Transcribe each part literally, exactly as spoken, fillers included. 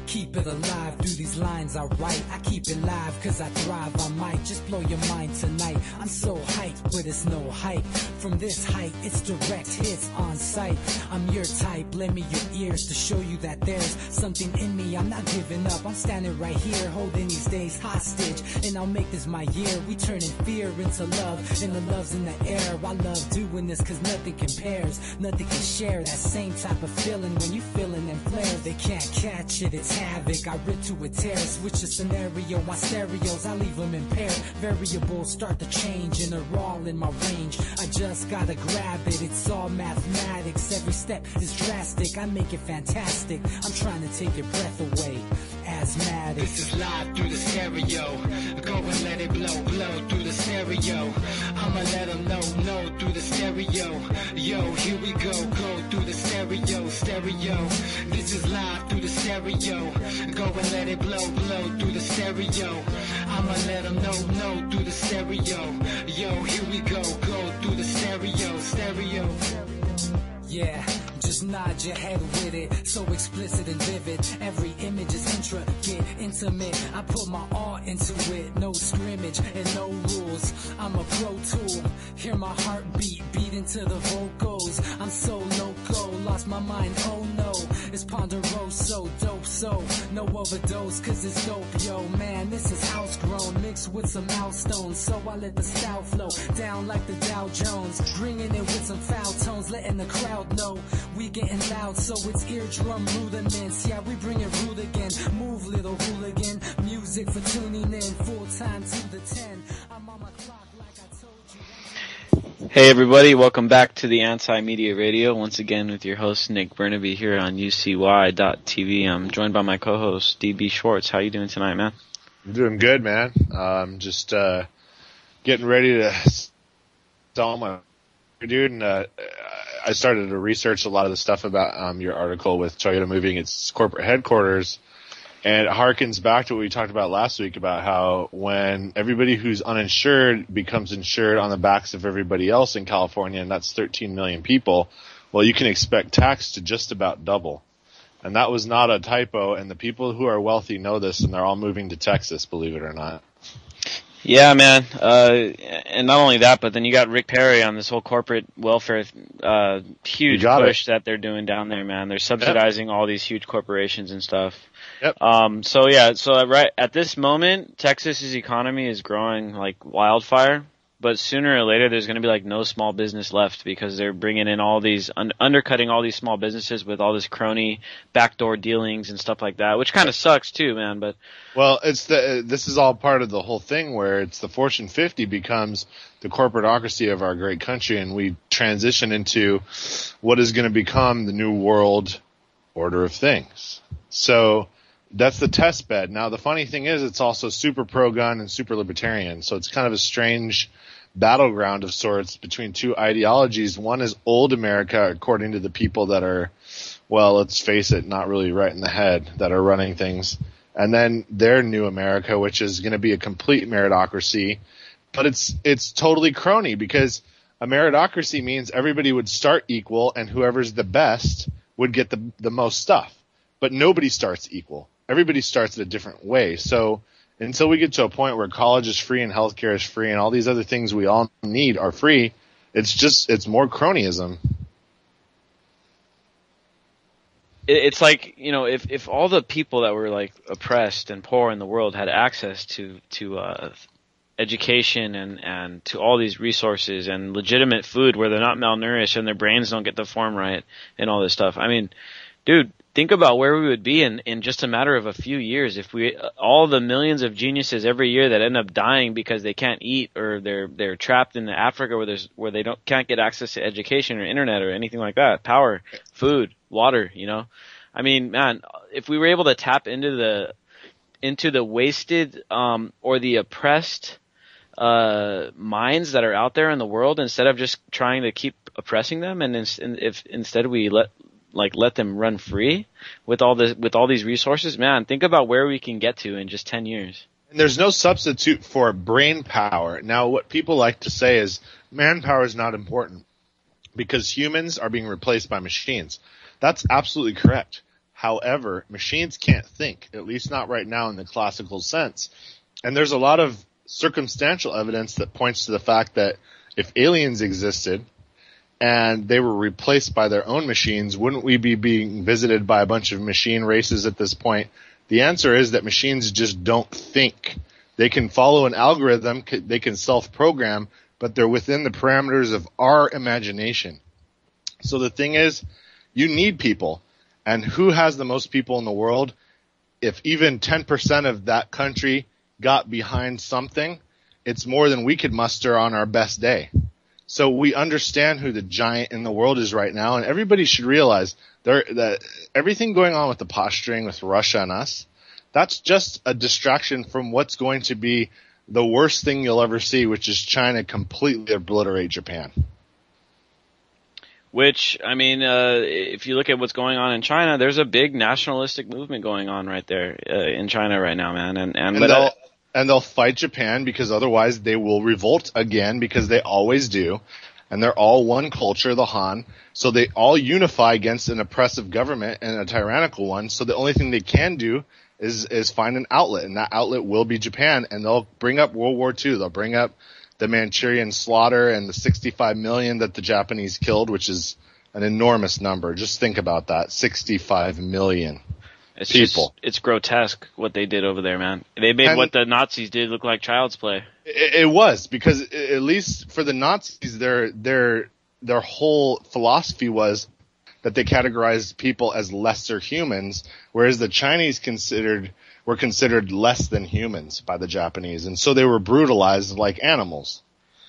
Keep it alive through these lines I write. I keep it live cause I thrive. I might just blow your mind tonight. I'm so hyped, but it's no hype. From this height, it's direct hits on sight. I'm your type, lend me your ears to show you that there's something in me. I'm not giving up, I'm standing right here, holding these days hostage. And I'll make this my year. We turning fear into love, and the love's in the air. I love doing this cause nothing compares. Nothing can share that same type of feeling when you feeling them flares. They can't catch it, it's havoc. I rip to a tear, switch the scenario. My stereos, I leave them impaired. Variables start to change and they're all in my range. I just gotta grab it, it's all mathematics. Every step is drastic, I make it fantastic. I'm trying to take your breath away. Asthmatic. This is live through the stereo. Go and let it blow, blow through the stereo. I'ma let them know, know through the stereo. Yo, here we go, go through the stereo, stereo. This is live through the stereo. Go and let it blow, blow through the stereo. I'ma let them know, know through the stereo. Yo, here we go, go through the stereo, stereo. Yeah, just nod your head with it. So explicit and vivid. Every image is intricate, intimate. I put my all into it. No scrimmage and no rules. I'm a pro tool. Hear my heartbeat beat into the vocals. I'm so loco, lost my mind. Oh no, it's ponderoso, dope. So no overdose, cause it's dope, yo. Man, this is house grown, mixed with some milestones. So I let the style flow down like the Dow Jones. Bringing it with some foul tones, letting the crowd know we getting loud, so it's eardrum rudiments. Yeah, we bring it rude again. Move, little hooligan. Music for tuning in. Full time to the ten. I'm on my clock like I told you. Hey everybody, welcome back to the Anti-Media Radio. Once again with your host Nick Burnaby here on U C Y dot T V. I'm joined by my co-host D B Schwartz. How you doing tonight, man? I'm doing good, man. Um, just uh, getting ready to sell my dude, and uh, I started to research a lot of the stuff about um, your article with Toyota moving its corporate headquarters, and it harkens back to what we talked about last week about how when everybody who's uninsured becomes insured on the backs of everybody else in California, and that's thirteen million people, well, you can expect tax to just about double. And that was not a typo, and the people who are wealthy know this, and they're all moving to Texas, believe it or not. Yeah, man. Uh, and not only that, but then you got Rick Perry on this whole corporate welfare, uh, huge push it. that they're doing down there, man. They're subsidizing yep. all these huge corporations and stuff. Yep. Um, so yeah, so right at this moment, Texas's economy is growing like wildfire. But sooner or later, there's going to be like no small business left because they're bringing in all these, un- undercutting all these small businesses with all this crony backdoor dealings and stuff like that, which kind of sucks too, man. But well, it's the this is all part of the whole thing where it's the Fortune fifty becomes the corporatocracy of our great country, and we transition into what is going to become the new world order of things. So that's the test bed. Now, the funny thing is, it's also super pro-gun and super libertarian, so it's kind of a strange battleground of sorts between two ideologies. One is old America, according to the people that are, well, let's face it, not really right in the head, that are running things. And then their new America, which is going to be a complete meritocracy. But it's it's totally crony because a meritocracy means everybody would start equal and whoever's the best would get the the most stuff. But nobody starts equal. Everybody starts in a different way. So until we get to a point where college is free and healthcare is free and all these other things we all need are free, it's just, it's more cronyism. It's like, you know, if, if all the people that were like oppressed and poor in the world had access to, to, uh, education and, and to all these resources and legitimate food where they're not malnourished and their brains don't get to form right and all this stuff. I mean, dude, think about where we would be in, in just a matter of a few years if we all the millions of geniuses every year that end up dying because they can't eat or they're they're trapped in Africa where there's where they don't can't get access to education or internet or anything like that, power, food, water, you know. I mean, man, if we were able to tap into the into the wasted um or the oppressed uh minds that are out there in the world instead of just trying to keep oppressing them, and if instead we let like let them run free with all this with all these resources, man, think about where we can get to in just ten years. And there's no substitute for brain power. Now, what people like to say is manpower is not important because humans are being replaced by machines. That's absolutely correct. However, machines can't think, at least not right now in the classical sense. And there's a lot of circumstantial evidence that points to the fact that if aliens existed and they were replaced by their own machines, wouldn't we be being visited by a bunch of machine races at this point? The answer is that machines just don't think. They can follow an algorithm, they can self-program, but they're within the parameters of our imagination. So the thing is, you need people. And who has the most people in the world? If even ten percent of that country got behind something, it's more than we could muster on our best day. So we understand who the giant in the world is right now, and everybody should realize there, that everything going on with the posturing with Russia and us, that's just a distraction from what's going to be the worst thing you'll ever see, which is China completely obliterate Japan. Which, I mean, uh, if you look at what's going on in China, there's a big nationalistic movement going on right there uh, in China right now, man. And and, and they'll I, and they'll fight Japan because otherwise they will revolt again, because they always do. And they're all one culture, the Han. So they all unify against an oppressive government and a tyrannical one. So the only thing they can do is is find an outlet, and that outlet will be Japan. And they'll bring up World War Two. They'll bring up the Manchurian slaughter and the sixty-five million that the Japanese killed, which is an enormous number. Just think about that. sixty-five million it's people. Just, it's grotesque what they did over there, man. They made and what the Nazis did look like child's play. It, it was, because at least for the Nazis, their their their whole philosophy was that they categorized people as lesser humans, whereas the Chinese considered were considered less than humans by the Japanese, and so they were brutalized like animals.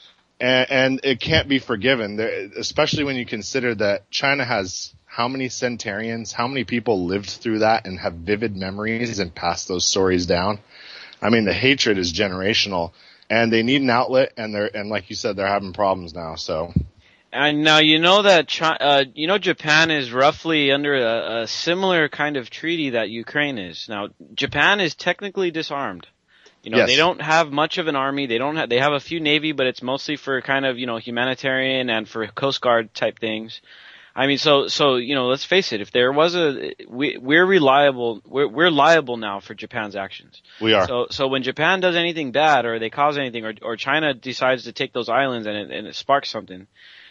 And, and it can't be forgiven, there, especially when you consider that China has how many centurions, how many people lived through that and have vivid memories and passed those stories down. I mean, the hatred is generational, and they need an outlet, and they're and like you said, they're having problems now. So. And now you know that China, uh, you know Japan is roughly under a, a similar kind of treaty that Ukraine is. Now Japan is technically disarmed. You know, yes. They don't have much of an army. They don't have, they have a few navy, but it's mostly for kind of, you know, humanitarian and for Coast Guard type things. I mean, so so you know, let's face it. If there was a, we we're reliable. We're we're liable now for Japan's actions. We are. So so when Japan does anything bad, or they cause anything, or or China decides to take those islands and it, and it sparks something.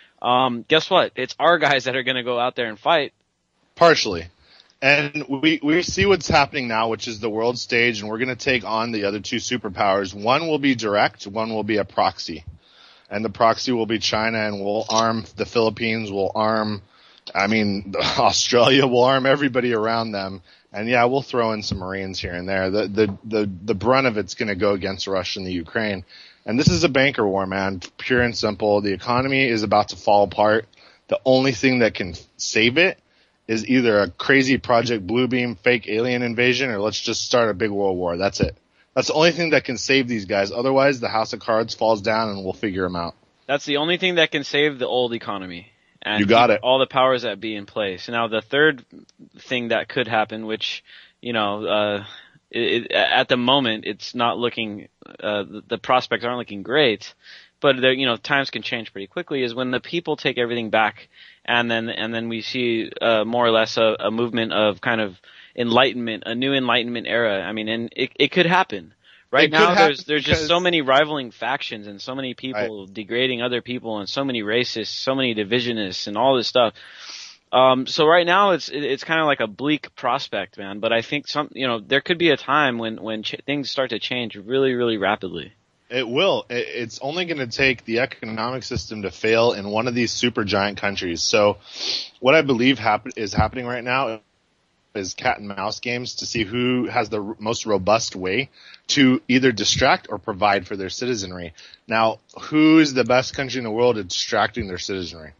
Um, guess what? It's our guys that are going to go out there and fight. Partially. And we, we see what's happening now, which is the world stage, and we're going to take on the other two superpowers. One will be direct, one will be a proxy. And the proxy will be China, and we'll arm the Philippines, we'll arm, I mean, Australia, will arm everybody around them. And yeah, we'll throw in some Marines here and there. The, the, the, the brunt of it's going to go against Russia and the Ukraine. And this is a banker war, man, pure and simple. The economy is about to fall apart. The only thing that can save it is either a crazy Project Bluebeam fake alien invasion, or let's just start a big world war. That's it. That's the only thing that can save these guys. Otherwise, the House of Cards falls down, and we'll figure them out. That's the only thing that can save the old economy. And you got it. All the powers that be in place. Now, the third thing that could happen, which, you know, uh, It, it, at the moment, it's not looking, uh, the, the prospects aren't looking great, but you know, times can change pretty quickly, is when the people take everything back, and then, and then we see, uh, more or less a, a movement of kind of enlightenment, a new enlightenment era. I mean, and it, it could happen. Right it now, there's, there's because... just so many rivaling factions, and so many people right. degrading other people, and so many racists, so many divisionists, and all this stuff. Um, so right now it's, it's kind of like a bleak prospect, man, but I think some, you know, there could be a time when, when ch- things start to change really, really rapidly. It will. It's only going to take the economic system to fail in one of these super giant countries. So what I believe happen- is happening right now is cat and mouse games to see who has the r- most robust way to either distract or provide for their citizenry. Now, who is the best country in the world at distracting their citizenry?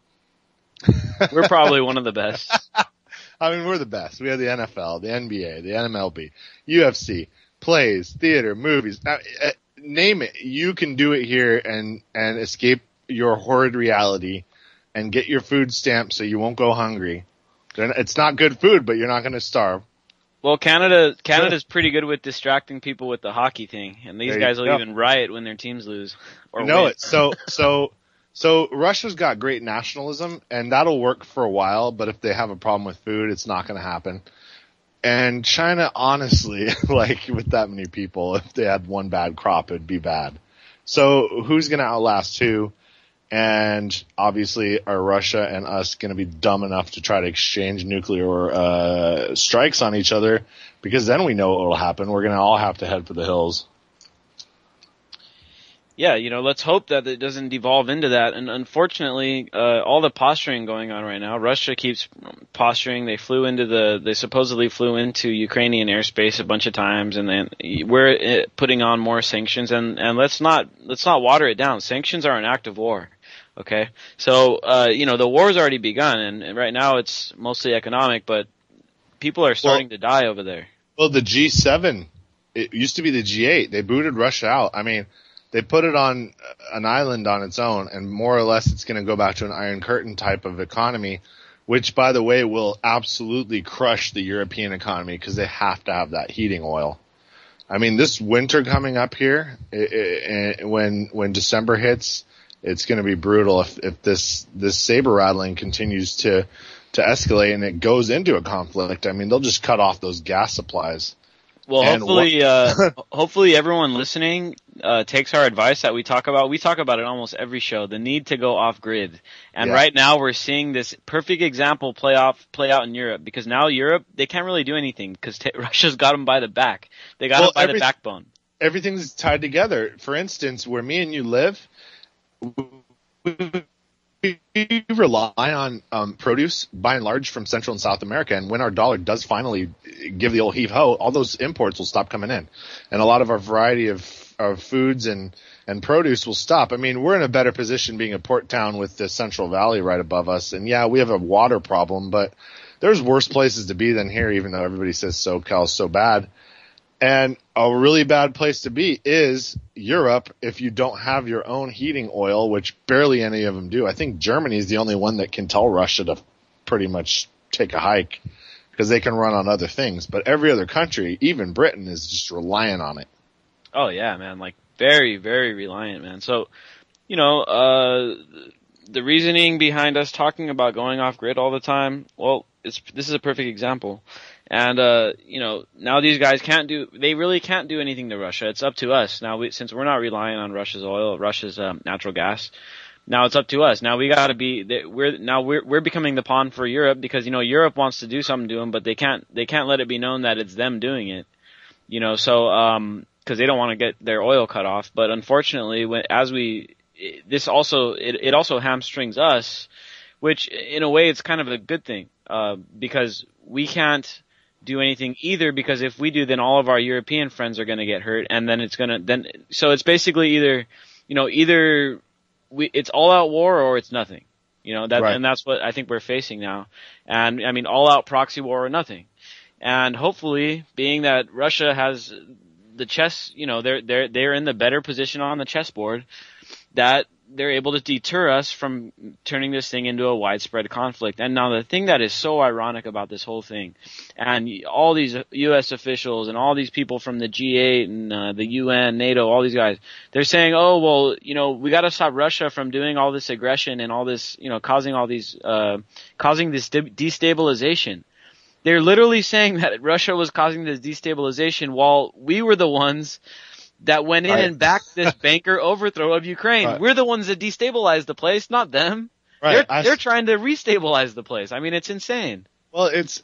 We're probably one of the best. I mean, we're the best. We have the N F L, the N B A, the M L B, U F C, plays, theater, movies. Uh, uh, name it. You can do it here and, and escape your horrid reality and get your food stamp so you won't go hungry. It's not good food, but you're not going to starve. Well, Canada, Canada's pretty good with distracting people with the hockey thing, and these There guys you will go. even riot when their teams lose. Or You know win. it. So, so, So Russia's got great nationalism, and that'll work for a while, but if they have a problem with food, it's not going to happen. And China, honestly, like with that many people, if they had one bad crop, it'd be bad. So who's going to outlast who? And obviously, are Russia and us going to be dumb enough to try to exchange nuclear uh, strikes on each other? Because then we know what will happen. We're going to all have to head for the hills. Yeah, you know, let's hope that it doesn't devolve into that. And unfortunately, uh, all the posturing going on right now, Russia keeps posturing. They flew into the, they supposedly flew into Ukrainian airspace a bunch of times, and then we're putting on more sanctions. And, and let's not, let's not water it down. Sanctions are an act of war. Okay. So, uh, you know, the war's already begun, and, and right now it's mostly economic, but people are starting well, to die over there. Well, the G seven, it used to be the G eight. They booted Russia out. I mean, they put it on an island on its own, and more or less it's going to go back to an Iron Curtain type of economy, which, by the way, will absolutely crush the European economy because they have to have that heating oil. I mean, this winter coming up here, it, it, when when December hits, it's going to be brutal if, if this this saber rattling continues to to escalate and it goes into a conflict. I mean, they'll just cut off those gas supplies. Well, and hopefully, uh, hopefully everyone listening uh, takes our advice that we talk about. We talk about it almost every show, the need to go off grid. And yeah. Right now we're seeing this perfect example play off, play out in Europe, because now Europe, they can't really do anything because t- Russia's got them by the back. They got well, them by every, the backbone. Everything's tied together. For instance, where me and you live, we rely on um, produce, by and large, from Central and South America, and when our dollar does finally give the old heave-ho, all those imports will stop coming in. And a lot of our variety of, of foods and, and produce will stop. I mean, we're in a better position being a port town with the Central Valley right above us, and yeah, we have a water problem, but there's worse places to be than here, even though everybody says SoCal is so bad. And a really bad place to be is Europe if you don't have your own heating oil, which barely any of them do. I think Germany is the only one that can tell Russia to pretty much take a hike because they can run on other things. But every other country, even Britain, is just relying on it. Oh, yeah, man. Like, very, very reliant, man. So, you know, uh, the reasoning behind us talking about going off grid all the time, well, it's, this is a perfect example. And, uh, you know, now these guys can't do, they really can't do anything to Russia. It's up to us. Now, we, since we're not relying on Russia's oil, Russia's um, natural gas, now it's up to us. Now we gotta be, we're, now we're, we're becoming the pawn for Europe because, you know, Europe wants to do something to them, but they can't, they can't let it be known that it's them doing it. You know, so, um, cause they don't want to get their oil cut off. But unfortunately, when, as we, this also, it, it also hamstrings us, which in a way it's kind of a good thing, uh, because we can't do anything either, because if we do, then all of our European friends are going to get hurt, and then it's going to then so it's basically either, you know, either we it's all out war or it's nothing, you know, that right. And that's what I think we're facing now. And I mean, all out proxy war or nothing. And hopefully, being that Russia has the chess, you know, they're they're they're in the better position on the chessboard, that they're able to deter us from turning this thing into a widespread conflict. And now the thing that is so ironic about this whole thing, and all these U S officials and all these people from the G eight and uh, the U N, NATO, all these guys, they're saying, oh, well, you know, we got to stop Russia from doing all this aggression and all this, you know, causing all these, uh, causing this de- destabilization. They're literally saying that Russia was causing this destabilization while we were the ones that went in right. and backed this banker overthrow of Ukraine. Right. We're the ones that destabilized the place, not them. Right. They're, I, they're trying to restabilize the place. I mean, it's insane. Well, it's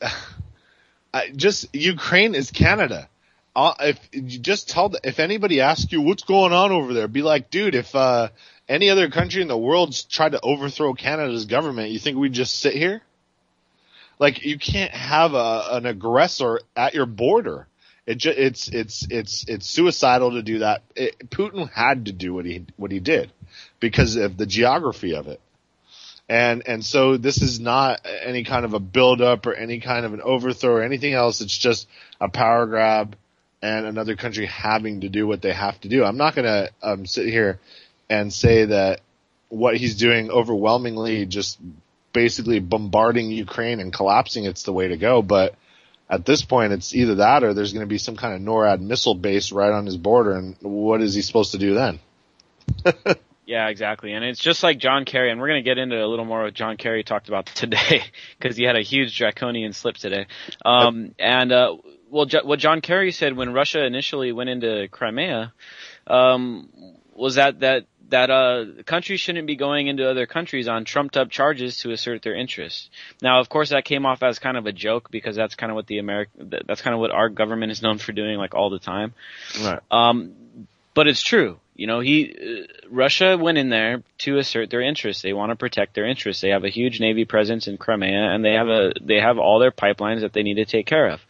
I, just Ukraine is Canada. Uh, if you just tell, the, if anybody asks you what's going on over there, be like, dude, if uh, any other country in the world tried to overthrow Canada's government, you think we'd just sit here? Like, you can't have a, an aggressor at your border. It ju- it's it's it's it's suicidal to do that. It, Putin had to do what he what he did because of the geography of it, and and so this is not any kind of a build up or any kind of an overthrow or anything else. It's just a power grab and another country having to do what they have to do. I'm not going to um, sit here and say that what he's doing overwhelmingly, just basically bombarding Ukraine and collapsing, it's the way to go, but at this point, it's either that or there's going to be some kind of NORAD missile base right on his border, and what is he supposed to do then? Yeah, exactly. And it's just like John Kerry, and we're going to get into a little more what John Kerry talked about today, because he had a huge draconian slip today. Um, and, uh, well, jo- what John Kerry said when Russia initially went into Crimea, um, was that, that, that, uh, countries shouldn't be going into other countries on trumped up charges to assert their interests. Now, of course, that came off as kind of a joke, because that's kind of what the American, that's kind of what our government is known for doing, like, all the time. Right. Um, but it's true. You know, he, uh, Russia went in there to assert their interests. They want to protect their interests. They have a huge Navy presence in Crimea, and they have a, they have all their pipelines that they need to take care of.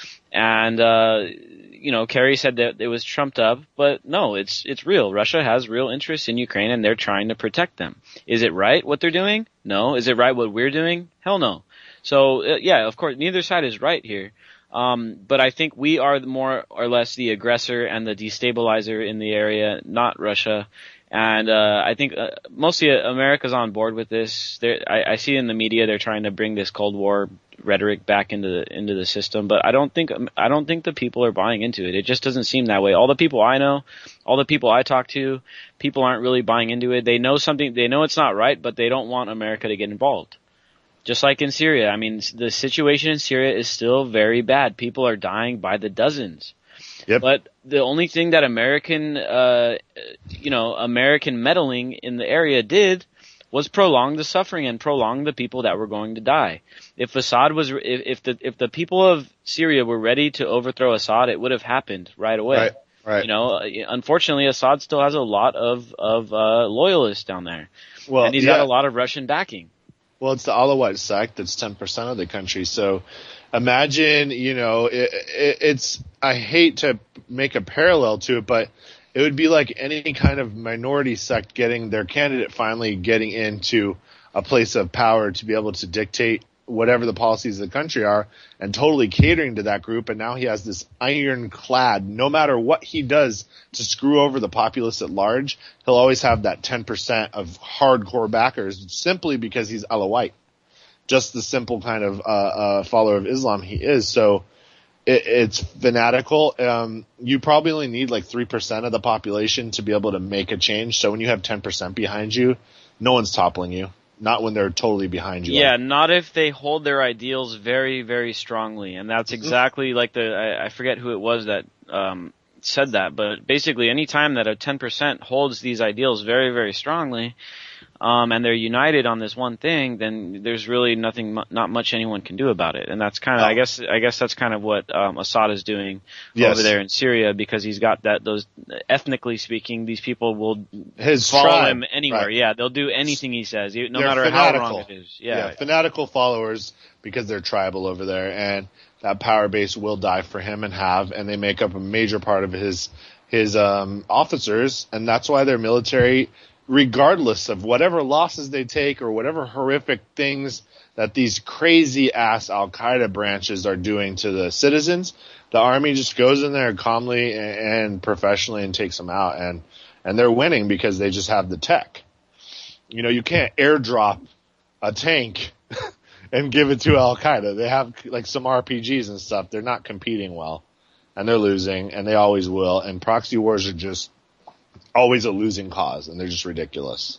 And, uh, you know, Kerry said that it was trumped up, but no, it's, it's real. Russia has real interests in Ukraine, and they're trying to protect them. Is it right what they're doing? No. Is it right what we're doing? Hell no. So, uh, yeah, of course, neither side is right here. Um, but I think we are more or less the aggressor and the destabilizer in the area, not Russia. And uh, I think uh, mostly America's on board with this. They're, I, I see in the media they're trying to bring this Cold War rhetoric back into the into the system, but I don't think I don't think the people are buying into it. It just doesn't seem that way. All the people I know, all the people I talk to, people aren't really buying into it. They know something. They know it's not right, but they don't want America to get involved. Just like in Syria. I mean, the situation in Syria is still very bad. People are dying by the dozens. Yep. But the only thing that American, uh, you know, American meddling in the area did was prolong the suffering and prolong the people that were going to die. If Assad was, if, if the if the people of Syria were ready to overthrow Assad, it would have happened right away. Right. Right. You know, unfortunately, Assad still has a lot of of uh, loyalists down there, Well, and he's yeah. got a lot of Russian backing. Well, it's the Alawite sect that's ten percent of the country. So imagine, you know, it, it, it's, I hate to make a parallel to it, but it would be like any kind of minority sect getting their candidate finally getting into a place of power to be able to dictate whatever the policies of the country are and totally catering to that group. And now he has this ironclad, no matter what he does to screw over the populace at large, he'll always have that ten percent of hardcore backers simply because he's Alawite. Just the simple kind of, uh, uh, follower of Islam he is. So it, it's fanatical. Um, you probably only need like three percent of the population to be able to make a change. So when you have ten percent behind you, no one's toppling you. Not when they're totally behind you. Yeah, not if they hold their ideals very, very strongly. And that's exactly like the, I, I forget who it was that um, said that, but basically any time that a ten percent holds these ideals very, very strongly, um, and they're united on this one thing, then there's really nothing, mu- not much anyone can do about it. And that's kind of, oh. I guess, I guess that's kind of what um, Assad is doing yes. over there in Syria, because he's got that, those, ethnically speaking, these people will His follow tribe, him anywhere. right. Yeah, they'll do anything he says, no they're matter fanatical. how wrong it is. Yeah. yeah, fanatical followers because they're tribal over there, and that power base will die for him and have, and they make up a major part of his his um, officers, and that's why their military, regardless of whatever losses they take or whatever horrific things that these crazy ass Al Qaeda branches are doing to the citizens, the army just goes in there calmly and, and professionally and takes them out, and and they're winning because they just have the tech. You know, you can't airdrop a tank and give it to Al Qaeda. They have like some R P Gs and stuff. They're not competing well, and they're losing, and they always will. And proxy wars are just always a losing cause, and they're just ridiculous.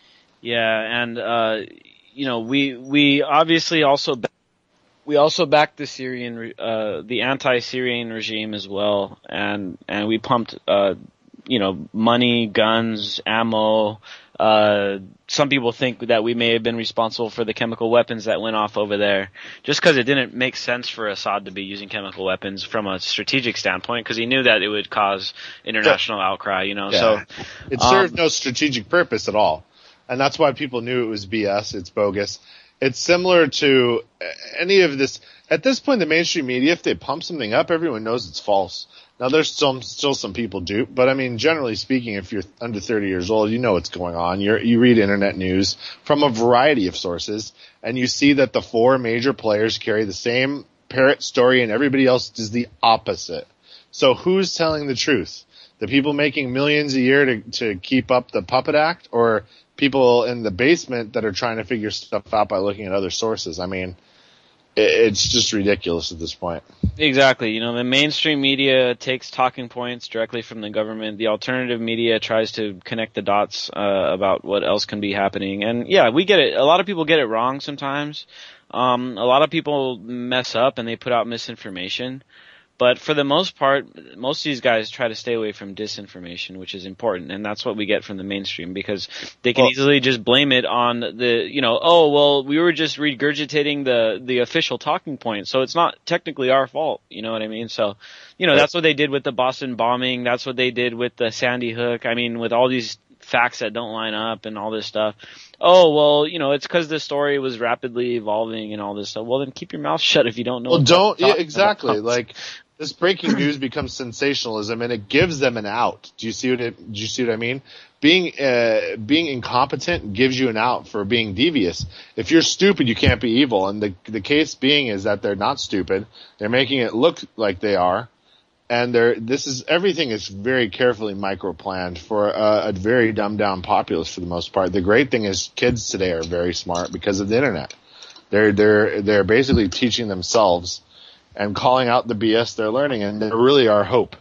Yeah, and uh, you know, we we obviously also we also backed the Syrian uh, the anti-Syrian regime as well, and and we pumped uh, you know, money, guns, ammo. Uh, some people think that we may have been responsible for the chemical weapons that went off over there, just because it didn't make sense for Assad to be using chemical weapons from a strategic standpoint, because he knew that it would cause international yeah. outcry, you know. Yeah. So it served um, no strategic purpose at all, and that's why people knew it was B S. It's bogus. It's similar to any of this. At this point, the mainstream media, if they pump something up, everyone knows it's false. Now, there's still, still some people do, but I mean, generally speaking, if you're under thirty years old, you know what's going on. You're, you read internet news from a variety of sources, and you see that the four major players carry the same parrot story, and everybody else does the opposite. So who's telling the truth? The people making millions a year to, to keep up the puppet act, or people in the basement that are trying to figure stuff out by looking at other sources? I mean, it's just ridiculous at this point. Exactly. You know, the mainstream media takes talking points directly from the government. The alternative media tries to connect the dots uh, about what else can be happening. And yeah, we get it. A lot of people get it wrong sometimes. Um, a lot of people mess up and they put out misinformation. But for the most part, most of these guys try to stay away from disinformation, which is important, and that's what we get from the mainstream, because they can well, easily just blame it on the, you know, oh, well, we were just regurgitating the, the official talking point, so it's not technically our fault, you know what I mean? So, you know, right. That's what they did with the Boston bombing, that's what they did with the Sandy Hook, I mean, with all these facts that don't line up and all this stuff. Oh, well, you know, it's because the story was rapidly evolving and all this stuff. Well, then keep your mouth shut if you don't know. Well, don't, yeah, exactly, about. Like... This breaking news becomes sensationalism, and it gives them an out. Do you see what it? Do you see what I mean? Being uh, being incompetent gives you an out for being devious. If you're stupid, you can't be evil. And the the case being is that they're not stupid. They're making it look like they are, and they're this is everything is very carefully micro planned for a, a very dumbed down populace for the most part. The great thing is kids today are very smart because of the internet. They're they're they're basically teaching themselves and calling out the B S they're learning, and they really are hope.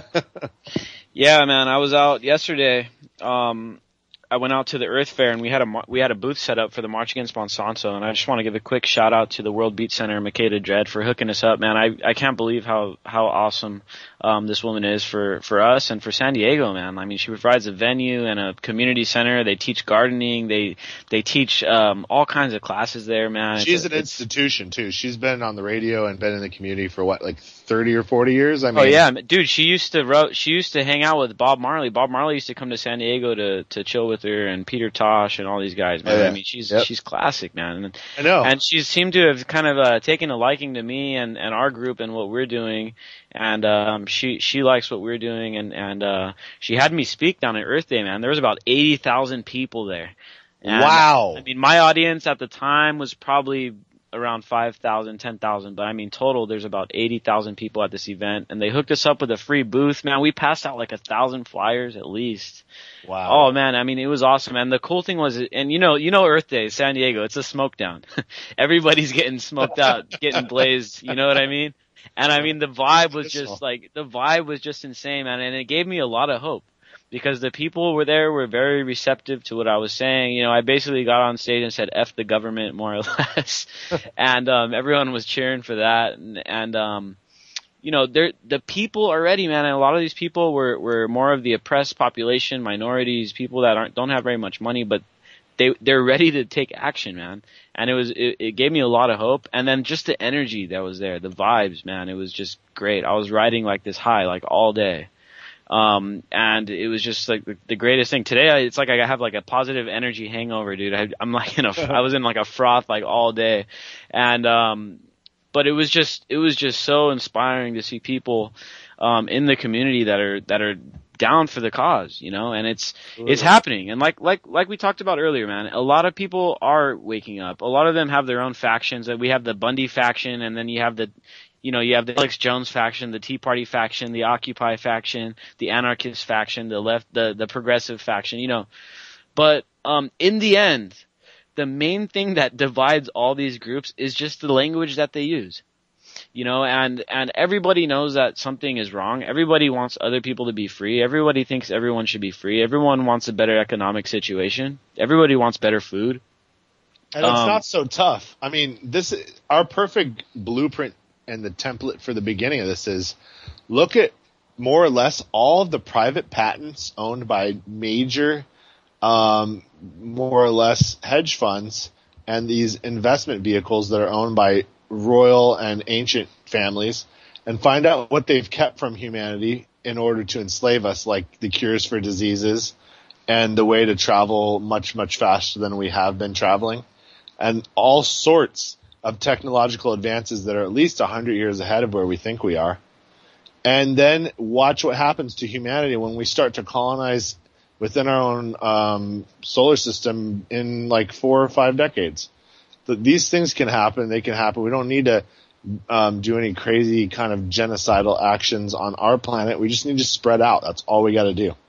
Yeah, man. I was out yesterday. Um, I went out to the Earth Fair, and we had a we had a booth set up for the March Against Monsanto, and I just want to give a quick shout out to the World Beat Center and Makeda Dread for hooking us up, man. I I can't believe how how awesome um, this woman is for for us and for San Diego, man. I mean, she provides a venue and a community center. They teach gardening. They they teach um, all kinds of classes there, man. She's it's, an institution too. She's been on the radio and been in the community for what, like thirty or forty years. I mean, oh yeah, dude. She used to wrote, she used to hang out with Bob Marley. Bob Marley used to come to San Diego to to chill with her, and Peter Tosh and all these guys, man. Oh, yeah. I mean, she's yep. she's classic, man. And, I know. And she seemed to have kind of uh, taken a liking to me and, and our group and what we're doing. And um, she she likes what we're doing, and and uh, she had me speak down at Earth Day, man. There was about eighty thousand people there. And, wow. I mean, my audience at the time was probably around five thousand, ten thousand, but I mean, total, there's about eighty thousand people at this event, and they hooked us up with a free booth, man. We passed out like a thousand flyers at least. Wow. Oh man, I mean, it was awesome. And the cool thing was, and you know, you know, Earth Day, San Diego, it's a smoke down. Everybody's getting smoked out, getting blazed, you know what I mean? And I mean, the vibe was just like, the vibe was just insane, man, and it gave me a lot of hope. Because the people were there were very receptive to what I was saying. You know, I basically got on stage and said F the government, more or less. And um everyone was cheering for that. And, and um you know, they're, the people already, man, and a lot of these people were, were more of the oppressed population, minorities, people that aren't don't have very much money, but they they're ready to take action, man. And it was it, it gave me a lot of hope. And then just the energy that was there, the vibes, man, it was just great. I was riding like this high like all day. Um, and it was just like the, the greatest thing. Today, I, it's like I have like a positive energy hangover, dude. I, I'm like in a, I was in like a froth like all day. And, um, but it was just, it was just so inspiring to see people, um, in the community that are, that are down for the cause, you know, and it's, it's happening. And like, like, like we talked about earlier, man, a lot of people are waking up. A lot of them have their own factions. We have the Bundy faction, and then you have the, You know, you have the Alex Jones faction, the Tea Party faction, the Occupy faction, the anarchist faction, the left, the, the progressive faction, you know. But, um, in the end, the main thing that divides all these groups is just the language that they use. You know, and, and everybody knows that something is wrong. Everybody wants other people to be free. Everybody thinks everyone should be free. Everyone wants a better economic situation. Everybody wants better food. And it's um, not so tough. I mean, this, our perfect blueprint and the template for the beginning of this is look at more or less all of the private patents owned by major, um, more or less hedge funds and these investment vehicles that are owned by royal and ancient families, and find out what they've kept from humanity in order to enslave us, like the cures for diseases and the way to travel much, much faster than we have been traveling, and all sorts of technological advances that are at least one hundred years ahead of where we think we are. And then watch what happens to humanity when we start to colonize within our own um, solar system in like four or five decades. That these things can happen. They can happen. We don't need to um, do any crazy kind of genocidal actions on our planet. We just need to spread out. That's all we got to do.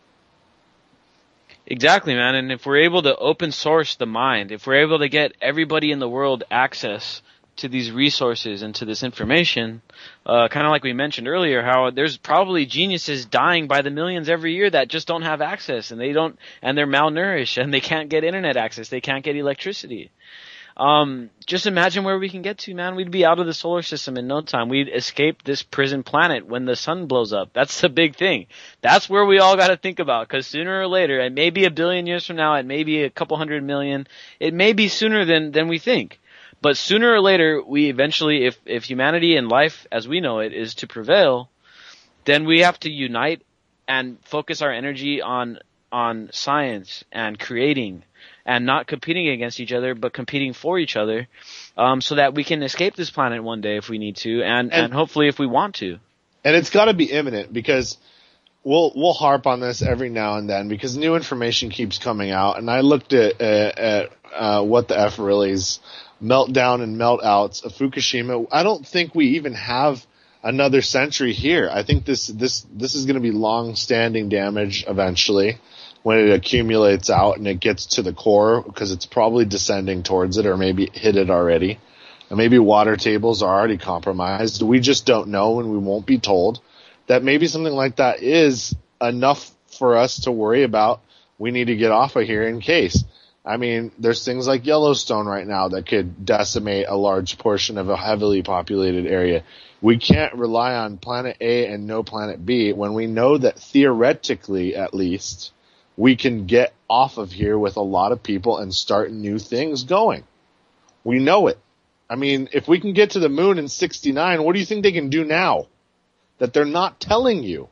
Exactly, man. And if we're able to open source the mind, if we're able to get everybody in the world access to these resources and to this information, uh, kind of like we mentioned earlier, how there's probably geniuses dying by the millions every year that just don't have access, and they don't, and they're malnourished, and they can't get internet access, they can't get electricity. Um, just imagine where we can get to, man. We'd be out of the solar system in no time. We'd escape this prison planet when the sun blows up. That's the big thing. That's where we all got to think about, because sooner or later, and maybe a billion years from now, it may be a couple hundred million, it may be sooner than, than we think. But sooner or later, we eventually, if, if humanity and life as we know it is to prevail, then we have to unite and focus our energy on, on science and creating, and not competing against each other, but competing for each other, um, so that we can escape this planet one day if we need to, and, and, and hopefully if we want to. And it's got to be imminent, because we'll we'll harp on this every now and then, because new information keeps coming out. And I looked at uh, at uh, what the F really's meltdown and meltouts of Fukushima. I don't think we even have another century here. I think this this this is going to be long-standing damage eventually, when it accumulates out and it gets to the core, because it's probably descending towards it, or maybe hit it already. And maybe water tables are already compromised. We just don't know, and we won't be told that maybe something like that is enough for us to worry about. We need to get off of here in case. I mean, there's things like Yellowstone right now that could decimate a large portion of a heavily populated area. We can't rely on planet A and no planet B when we know that theoretically, at least, we can get off of here with a lot of people and start new things going. We know it. I mean, if we can get to the moon in sixty-nine, what do you think they can do now that they're not telling you?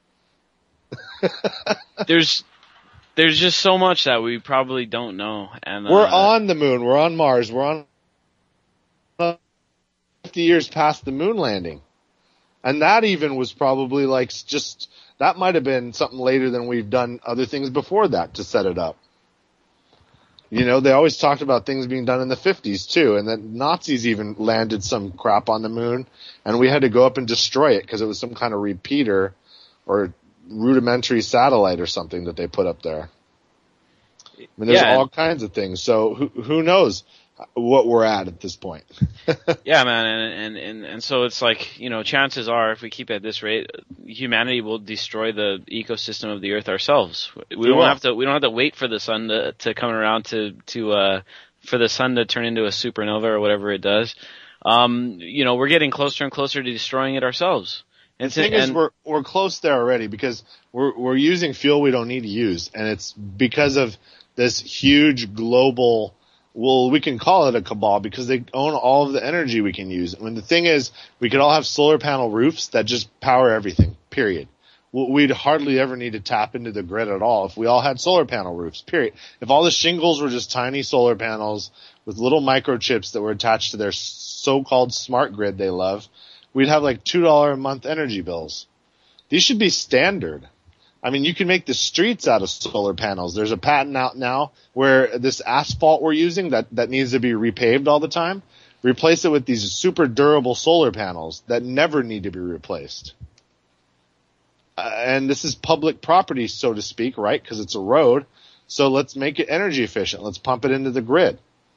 there's there's just so much that we probably don't know. And we're uh, on the moon. We're on Mars. We're on fifty years past the moon landing. And that even was probably like just... That might have been something later than we've done other things before that to set it up. You know, they always talked about things being done in the fifties too, and that Nazis even landed some crap on the moon, and we had to go up and destroy it because it was some kind of repeater or rudimentary satellite or something that they put up there. I mean, there's yeah. all kinds of things. So who, who knows what we're at at this point? Yeah, man, and, and and and so it's like, you know, chances are, if we keep at this rate, humanity will destroy the ecosystem of the Earth ourselves. We, we don't will. have to. We don't have to wait for the sun to to come around to to uh for the sun to turn into a supernova or whatever it does. Um, you know, we're getting closer and closer to destroying it ourselves. The thing is, we're we're close there already, because we're we're using fuel we don't need to use, and it's because of this huge global. Well, we can call it a cabal because they own all of the energy we can use. I mean, the thing is, we could all have solar panel roofs that just power everything, period. We'd hardly ever need to tap into the grid at all if we all had solar panel roofs, period. If all the shingles were just tiny solar panels with little microchips that were attached to their so-called smart grid they love, we'd have like two dollars a month energy bills. These should be standard. I mean, you can make the streets out of solar panels. There's a patent out now where this asphalt we're using that, that needs to be repaved all the time, replace it with these super durable solar panels that never need to be replaced. Uh, and this is public property, so to speak, right? Because it's a road. So let's make it energy efficient. Let's pump it into the grid.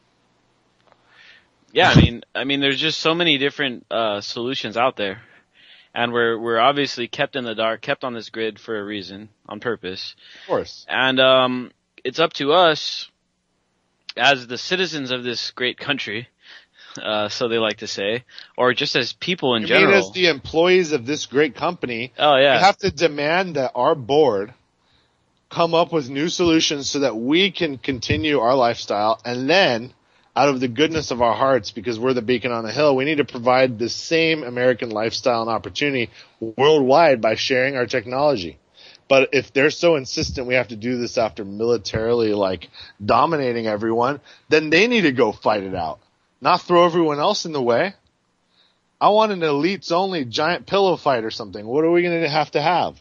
Yeah, I mean, I mean, there's just so many different uh, solutions out there. And we're we're obviously kept in the dark, kept on this grid for a reason, on purpose. Of course. And um, it's up to us, as the citizens of this great country, uh, so they like to say, or just as people in you general. mean as the employees of this great company, oh, yeah. we have to demand that our board come up with new solutions so that we can continue our lifestyle, and then, out of the goodness of our hearts, because we're the beacon on the hill, we need to provide the same American lifestyle and opportunity worldwide by sharing our technology. But if they're so insistent we have to do this after militarily, like, dominating everyone, then they need to go fight it out, not throw everyone else in the way. I want an elites only giant pillow fight or something. What are we going to have to have?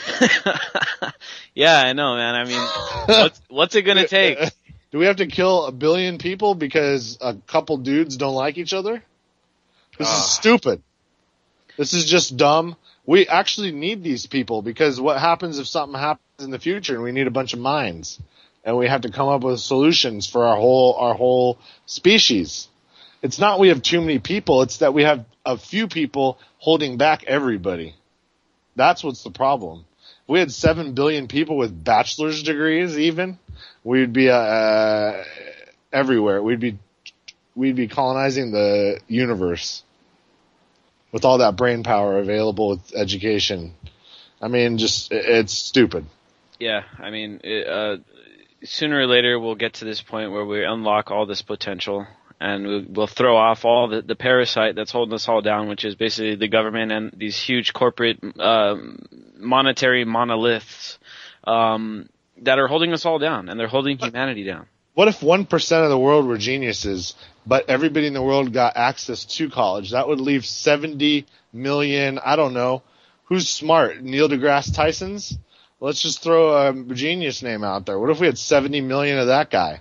Yeah, I know, man. I mean, what's, what's it going to take? Do we have to kill a billion people because a couple dudes don't like each other? This uh. is stupid. This is just dumb. We actually need these people, because what happens if something happens in the future and we need a bunch of minds and we have to come up with solutions for our whole, our whole species? It's not we have too many people. It's that we have a few people holding back everybody. That's what's the problem. If we had seven billion people with bachelor's degrees even, we'd be uh, everywhere. We'd be we'd be colonizing the universe with all that brain power available with education. I mean, just it's stupid. Yeah, I mean, it, uh, sooner or later we'll get to this point where we unlock all this potential. And we'll, we'll throw off all the, the parasite that's holding us all down, which is basically the government and these huge corporate uh, monetary monoliths um, that are holding us all down, and they're holding humanity down. What if one percent of the world were geniuses, but everybody in the world got access to college? That would leave seventy million, I don't know, who's smart? Neil deGrasse Tyson's? Let's just throw a genius name out there. What if we had seventy million of that guy?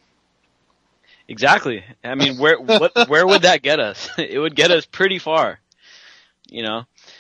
Exactly. I mean, where what where would that get us? It would get us pretty far, you know.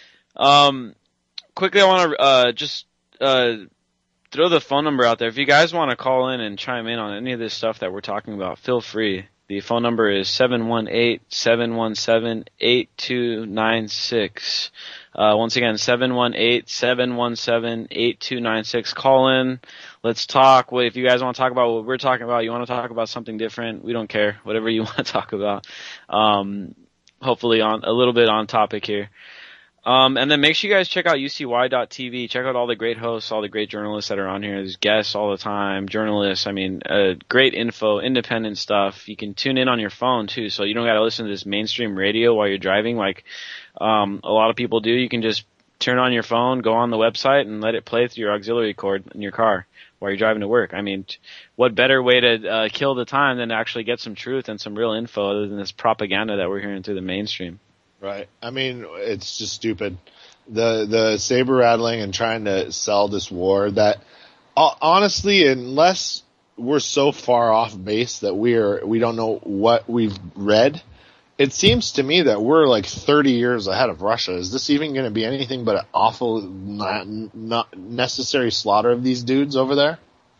Um, quickly, I want to uh, just uh, throw the phone number out there. If you guys want to call in and chime in on any of this stuff that we're talking about, feel free. The phone number is seven one eight, seven one seven, eight two nine six. Uh, once again, seven one eight, seven one seven, eight two nine six. Call in. Let's talk. Well, if you guys want to talk about what we're talking about, you want to talk about something different, we don't care. Whatever you want to talk about. Um, hopefully on a little bit on topic here. Um, and then make sure you guys check out U C Y dot T V. Check out all the great hosts, all the great journalists that are on here. There's guests all the time, journalists. I mean, uh, great info, independent stuff. You can tune in on your phone too, so you don't got to listen to this mainstream radio while you're driving like um, a lot of people do. You can just turn on your phone, go on the website, and let it play through your auxiliary cord in your car while you're driving to work. I mean, what better way to uh, kill the time than to actually get some truth and some real info other than this propaganda that we're hearing through the mainstream? Right. I mean, it's just stupid. The the saber rattling and trying to sell this war that, uh, honestly, unless we're so far off base that we're we don't know what we've read, it seems to me that we're like thirty years ahead of Russia. Is this even going to be anything but an awful, not, not necessary slaughter of these dudes over there?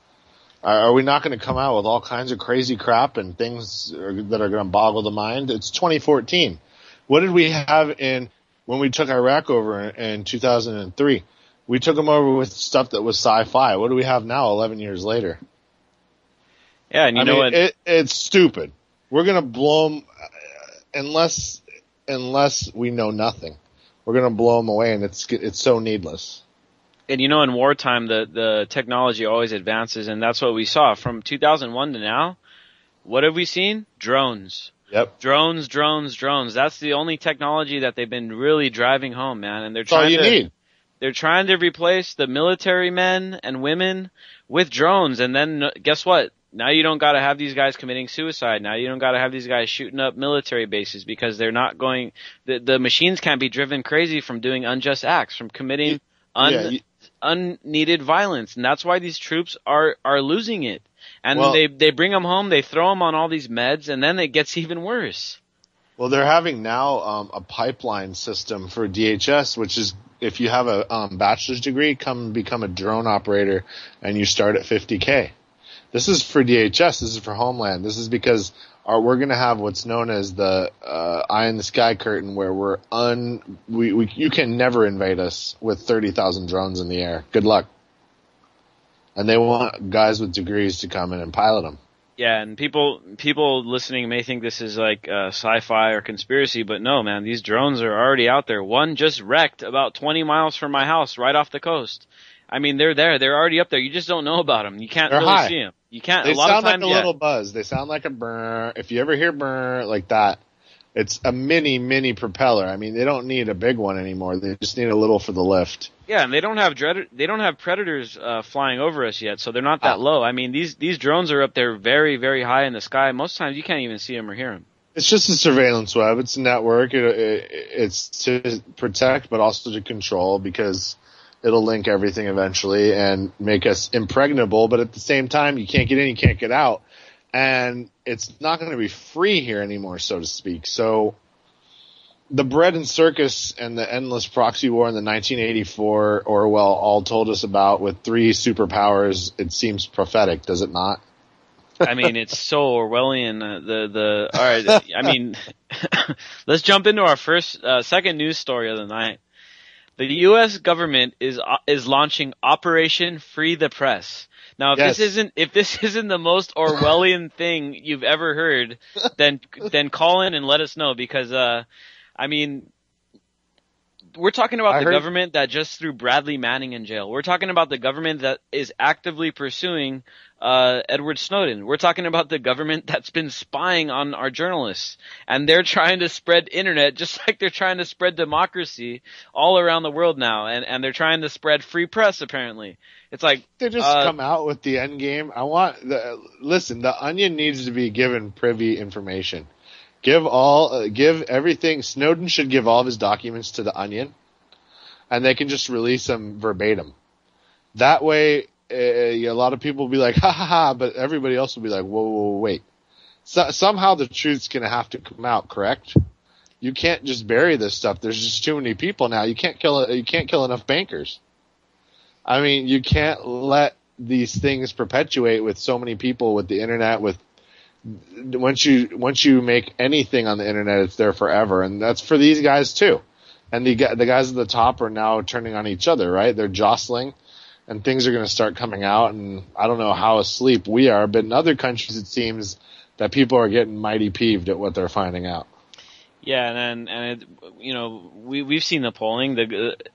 Are we not going to come out with all kinds of crazy crap and things that are going to boggle the mind? It's twenty fourteen. What did we have in when we took Iraq over in, in two thousand three? We took them over with stuff that was sci-fi. What do we have now, eleven years later? Yeah, and you I know mean, what? It, it's stupid. We're gonna blow them unless unless we know nothing. We're gonna blow them away, and it's it's so needless. And you know, in wartime, the the technology always advances, and that's what we saw from two thousand one to now. What have we seen? Drones. Yep. Drones, drones, drones. That's the only technology that they've been really driving home, man. And they're That's all trying you to need. they're trying to replace the military men and women with drones. And then guess what? Now you don't got to have these guys committing suicide. Now you don't got to have these guys shooting up military bases because they're not going. The the machines can't be driven crazy from doing unjust acts, from committing un, Yeah, you, unneeded violence, and that's why these troops are are losing it. And Well, they they bring them home, they throw them on all these meds, and then it gets even worse. Well, they're having now um, a pipeline system for D H S, which is if you have a um, bachelor's degree, come become a drone operator, and you start at fifty K. This is for D H S. This is for Homeland. This is because our, we're going to have what's known as the uh, eye in the sky curtain, where we're un we, we you can never invade us with thirty thousand drones in the air. Good luck. And they want guys with degrees to come in and pilot them. Yeah, and people people listening may think this is like uh, sci-fi or conspiracy, but no, man, these drones are already out there. One just wrecked about twenty miles from my house, right off the coast. I mean, they're there. They're already up there. You just don't know about them. You can't They're really high. see them. You can't. They a lot sound of times, like a yeah. little buzz. They sound like a brr. If you ever hear brr like that, it's a mini, mini propeller. I mean, they don't need a big one anymore. They just need a little for the lift. Yeah, and they don't have dread- they don't have predators uh, flying over us yet, so they're not that Ah. low. I mean, these these drones are up there very, very high in the sky. Most times you can't even see them or hear them. It's just a surveillance web. It's a network. It, it, it's to protect, but also to control, because it'll link everything eventually and make us impregnable. But at the same time, you can't get in, you can't get out. And it's not going to be free here anymore, so to speak. So the bread and circus and the endless proxy war in the nineteen eighty-four Orwell all told us about with three superpowers, it seems prophetic, does it not? I mean, it's so Orwellian. Uh, the the all right. I mean, let's jump into our first, uh, second news story of the night. The U S government is uh, is launching Operation Free the Press. Now, if Yes. this isn't if this isn't the most Orwellian thing you've ever heard, then then call in and let us know, because uh, I mean, we're talking about I the heard- government that just threw Bradley Manning in jail. We're talking about the government that is actively pursuing uh, Edward Snowden. We're talking about the government that's been spying on our journalists, and they're trying to spread internet just like they're trying to spread democracy all around the world now, and, and they're trying to spread free press, apparently. It's like They just uh, come out with the end game. I want the listen. The Onion needs to be given privy information. Give all, uh, give everything. Snowden should give all of his documents to the Onion, and they can just release them verbatim. That way, uh, a lot of people will be like, ha ha ha, but everybody else will be like, whoa, whoa, whoa wait. So, somehow the truth's going to have to come out, correct? You can't just bury this stuff. There's just too many people now. You can't kill. You can't kill enough bankers. I mean, you can't let these things perpetuate with so many people, with the internet, with once you once you make anything on the internet, it's there forever, and that's for these guys too. And the the guys at the top are now turning on each other, right? They're jostling, and things are going to start coming out. And I don't know how asleep we are, but in other countries, it seems that people are getting mighty peeved at what they're finding out. yeah, and and it, you know, we we've seen the polling. The uh,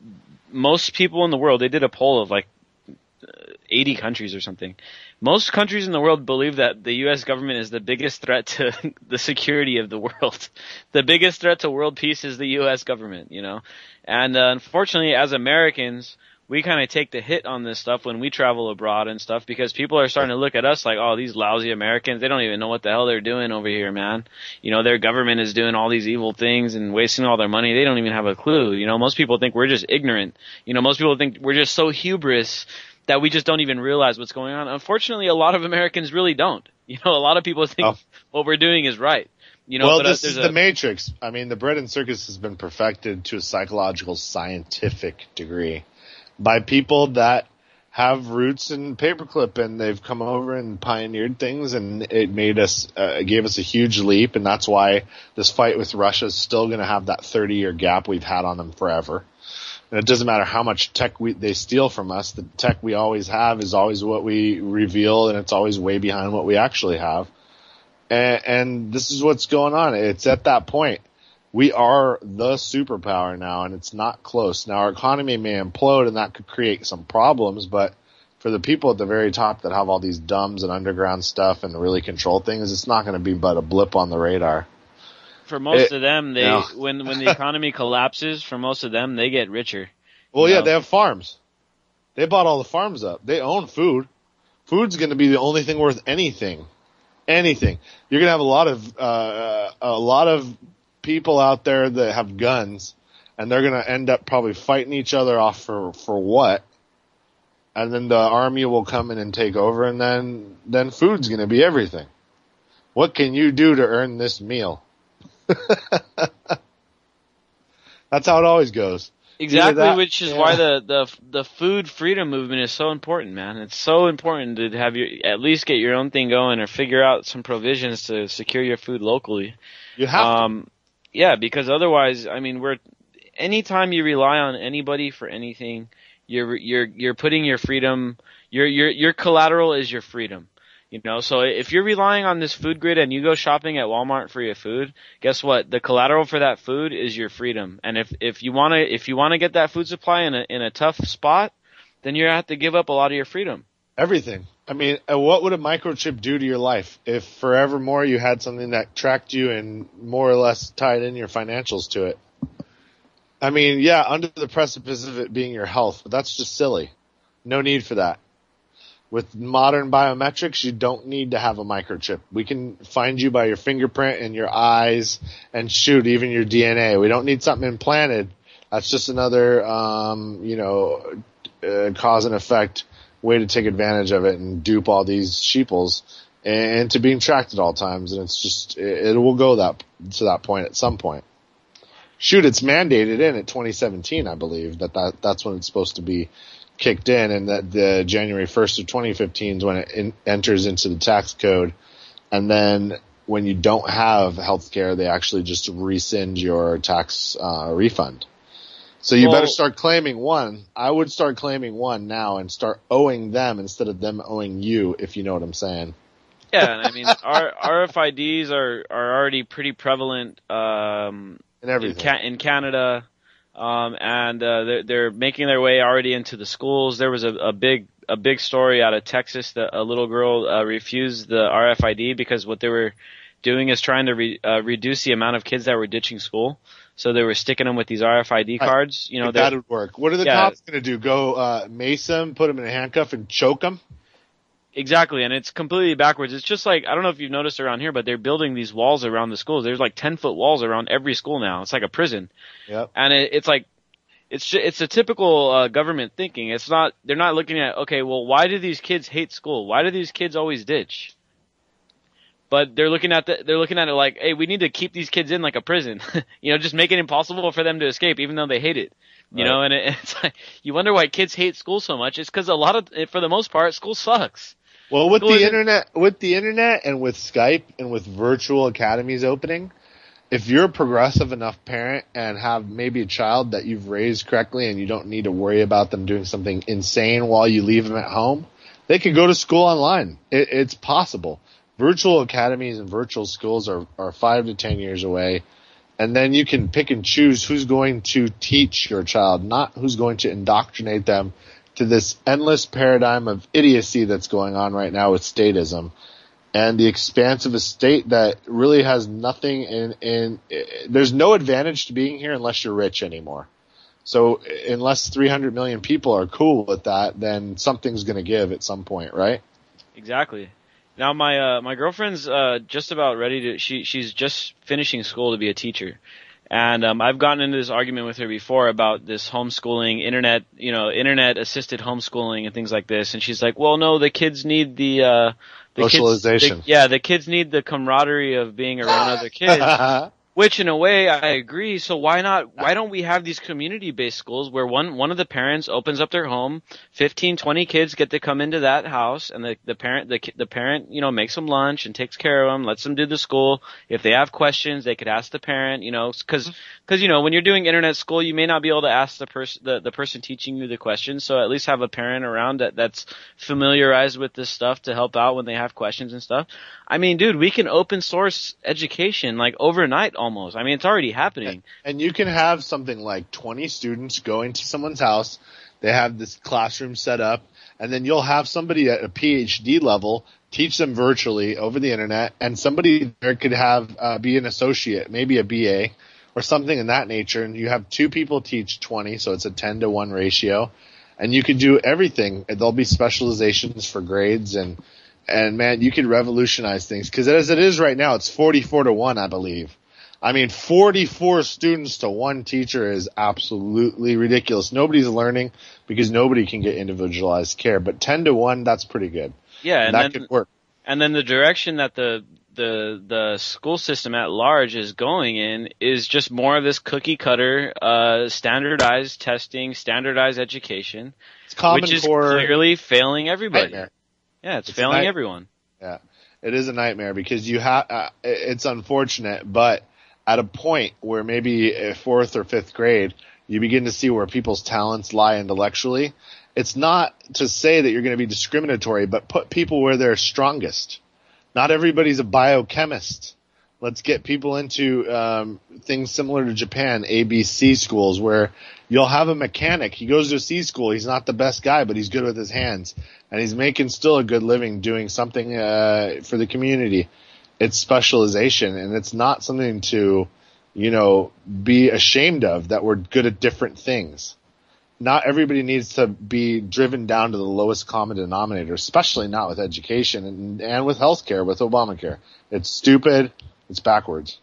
most people in the world, they did a poll of like eighty countries or something. Most countries in the world believe that the U S government is the biggest threat to the security of the world. The biggest threat to world peace is the U S government, you know. And uh, unfortunately, as Americans, we kind of take the hit on this stuff when we travel abroad and stuff, because people are starting to look at us like, oh, these lousy Americans, they don't even know what the hell they're doing over here, man. You know, their government is doing all these evil things and wasting all their money. They don't even have a clue. You know, most people think we're just ignorant. You know, most people think we're just so hubris that we just don't even realize what's going on. Unfortunately, a lot of Americans really don't. You know, a lot of people think Oh. what we're doing is right. You know, well, but, uh, this there's is a, the Matrix. I mean, the bread and circus has been perfected to a psychological, scientific degree by people that have roots in paperclip, and they've come over and pioneered things, and it made us, uh, it gave us a huge leap, and that's why this fight with Russia is still going to have that thirty-year gap we've had on them forever. And it doesn't matter how much tech we, they steal from us. The tech we always have is always what we reveal, and it's always way behind what we actually have. And, and this is what's going on. It's at that point. We are the superpower now, and it's not close. Now, our economy may implode, and that could create some problems, but for the people at the very top that have all these dumbs and underground stuff and really control things, it's not going to be but a blip on the radar. for most it- of them, they yeah. when when the economy collapses, for most of them, they get richer. Well, You yeah, know? they have farms. They bought all the farms up. They own food. Food's going to be the only thing worth anything. Anything. You're going to have a lot of uh, a lot of people out there that have guns, and they're going to end up probably fighting each other off for for what? And then the army will come in and take over, and then then food's going to be everything. What can you do to earn this meal? That's how it always goes. Exactly, that- which is yeah. why the, the the food freedom movement is so important, man. It's so important to have your at least get your own thing going, or figure out some provisions to secure your food locally. You have to. Um, yeah, because otherwise, I mean, we're anytime you rely on anybody for anything, you're you're you're putting your freedom, your your your collateral is your freedom. You know, so if you're relying on this food grid and you go shopping at Walmart for your food, guess what? The collateral for that food is your freedom. And if if you want to if you want to get that food supply in a in a tough spot, then you're gonna have to give up a lot of your freedom. Everything. I mean, uh, what would a microchip do to your life if forevermore you had something that tracked you and more or less tied in your financials to it? I mean, yeah, under the precipice of it being your health, but that's just silly. No need for that. With modern biometrics, you don't need to have a microchip. We can find you by your fingerprint and your eyes, and shoot, even your D N A. We don't need something implanted. That's just another, um, you know, uh, cause and effect way to take advantage of it and dupe all these sheeples and to being tracked at all times. And it's just, it, it will go that to that point at some point. Shoot, it's mandated in at twenty seventeen, I believe, that, that that's when it's supposed to be kicked in, and that the January first of twenty fifteen is when it in, enters into the tax code. And then when you don't have health care, they actually just rescind your tax uh, refund. So you well, better start claiming one. I would start claiming one now and start owing them instead of them owing you, if you know what I'm saying. Yeah, I mean, R- RFIDs are, are already pretty prevalent um, in, everything. in, Ca- in Canada, um, and uh, they're, they're making their way already into the schools. There was a, a big a big story out of Texas that a little girl uh, refused the R F I D because what they were doing is trying to re- uh, reduce the amount of kids that were ditching school. So they were sticking them with these R F I D cards. You know, that would work. What are the yeah, cops going to do? Go uh, mace them, put them in a handcuff, and choke them? Exactly, and it's completely backwards. It's just like, I don't know if you've noticed around here, but they're building these walls around the schools. There's like ten-foot walls around every school now. It's like a prison. Yep. And it, it's like, it's it's a typical uh, government thinking. It's not, they're not looking at, okay, well, why do these kids hate school? Why do these kids always ditch? But they're looking at the, they're looking at it like, hey, we need to keep these kids in like a prison. You know, just make it impossible for them to escape, even though they hate it. You right. know, and it, it's like, you wonder why kids hate school so much. It's because a lot of, for the most part, school sucks. Well, with school the internet, with the internet, and with Skype, and with virtual academies opening, if you're a progressive enough parent and have maybe a child that you've raised correctly, and you don't need to worry about them doing something insane while you leave them at home, they can go to school online. It, it's possible. Virtual academies and virtual schools are, are five to ten years away. And then you can pick and choose who's going to teach your child, not who's going to indoctrinate them to this endless paradigm of idiocy that's going on right now with statism and the expanse of a state that really has nothing in, in, there's no advantage to being here unless you're rich anymore. So unless three hundred million people are cool with that, then something's going to give at some point, right? Exactly. Now my uh, my girlfriend's uh, just about ready to. She she's just finishing school to be a teacher, and um, I've gotten into this argument with her before about this homeschooling, internet you know internet assisted homeschooling and things like this. And she's like, "Well, no, the kids need the uh, the socialization. Kids, the, yeah, the kids need the camaraderie of being around other kids." Which, in a way, I agree. So why not? Why don't we have these community-based schools where one one of the parents opens up their home, fifteen, twenty kids get to come into that house, and the the parent the the parent you know makes them lunch and takes care of them, lets them do the school. If they have questions, they could ask the parent. You know, because because you know when you're doing internet school, you may not be able to ask the person the the person teaching you the questions. So at least have a parent around that that's familiarized with this stuff to help out when they have questions and stuff. I mean, dude, we can open source education like overnight. Almost. I mean, it's already happening. And you can have something like twenty students going to someone's house. They have this classroom set up, and then you'll have somebody at a P H D level teach them virtually over the internet, and somebody there could have uh, be an associate, maybe a B A or something in that nature, and you have two people teach twenty, so it's a ten to one ratio, and you could do everything. There'll be specializations for grades, and and man, you could revolutionize things, because as it is right now, it's forty-four to one, I believe. I mean, forty-four students to one teacher is absolutely ridiculous. Nobody's learning because nobody can get individualized care. But ten to one, that's pretty good. Yeah, and, and that then, could work. And then the direction that the the the school system at large is going in is just more of this cookie cutter, uh, standardized testing, standardized education, it's common which is core clearly failing everybody. Nightmare. Yeah, it's, it's failing everyone. Yeah, it is a nightmare because you have. Uh, it's unfortunate, but at a point where maybe a fourth or fifth grade, you begin to see where people's talents lie intellectually. It's not to say that you're going to be discriminatory, but put people where they're strongest. Not everybody's a biochemist. Let's get people into um, things similar to Japan, A B C schools, where you'll have a mechanic. He goes to a C school. He's not the best guy, but he's good with his hands, and he's making still a good living doing something uh, for the community. It's specialization, and it's not something to, you know, be ashamed of that we're good at different things. Not everybody needs to be driven down to the lowest common denominator, especially not with education and, and with healthcare, with Obamacare. It's stupid. It's backwards.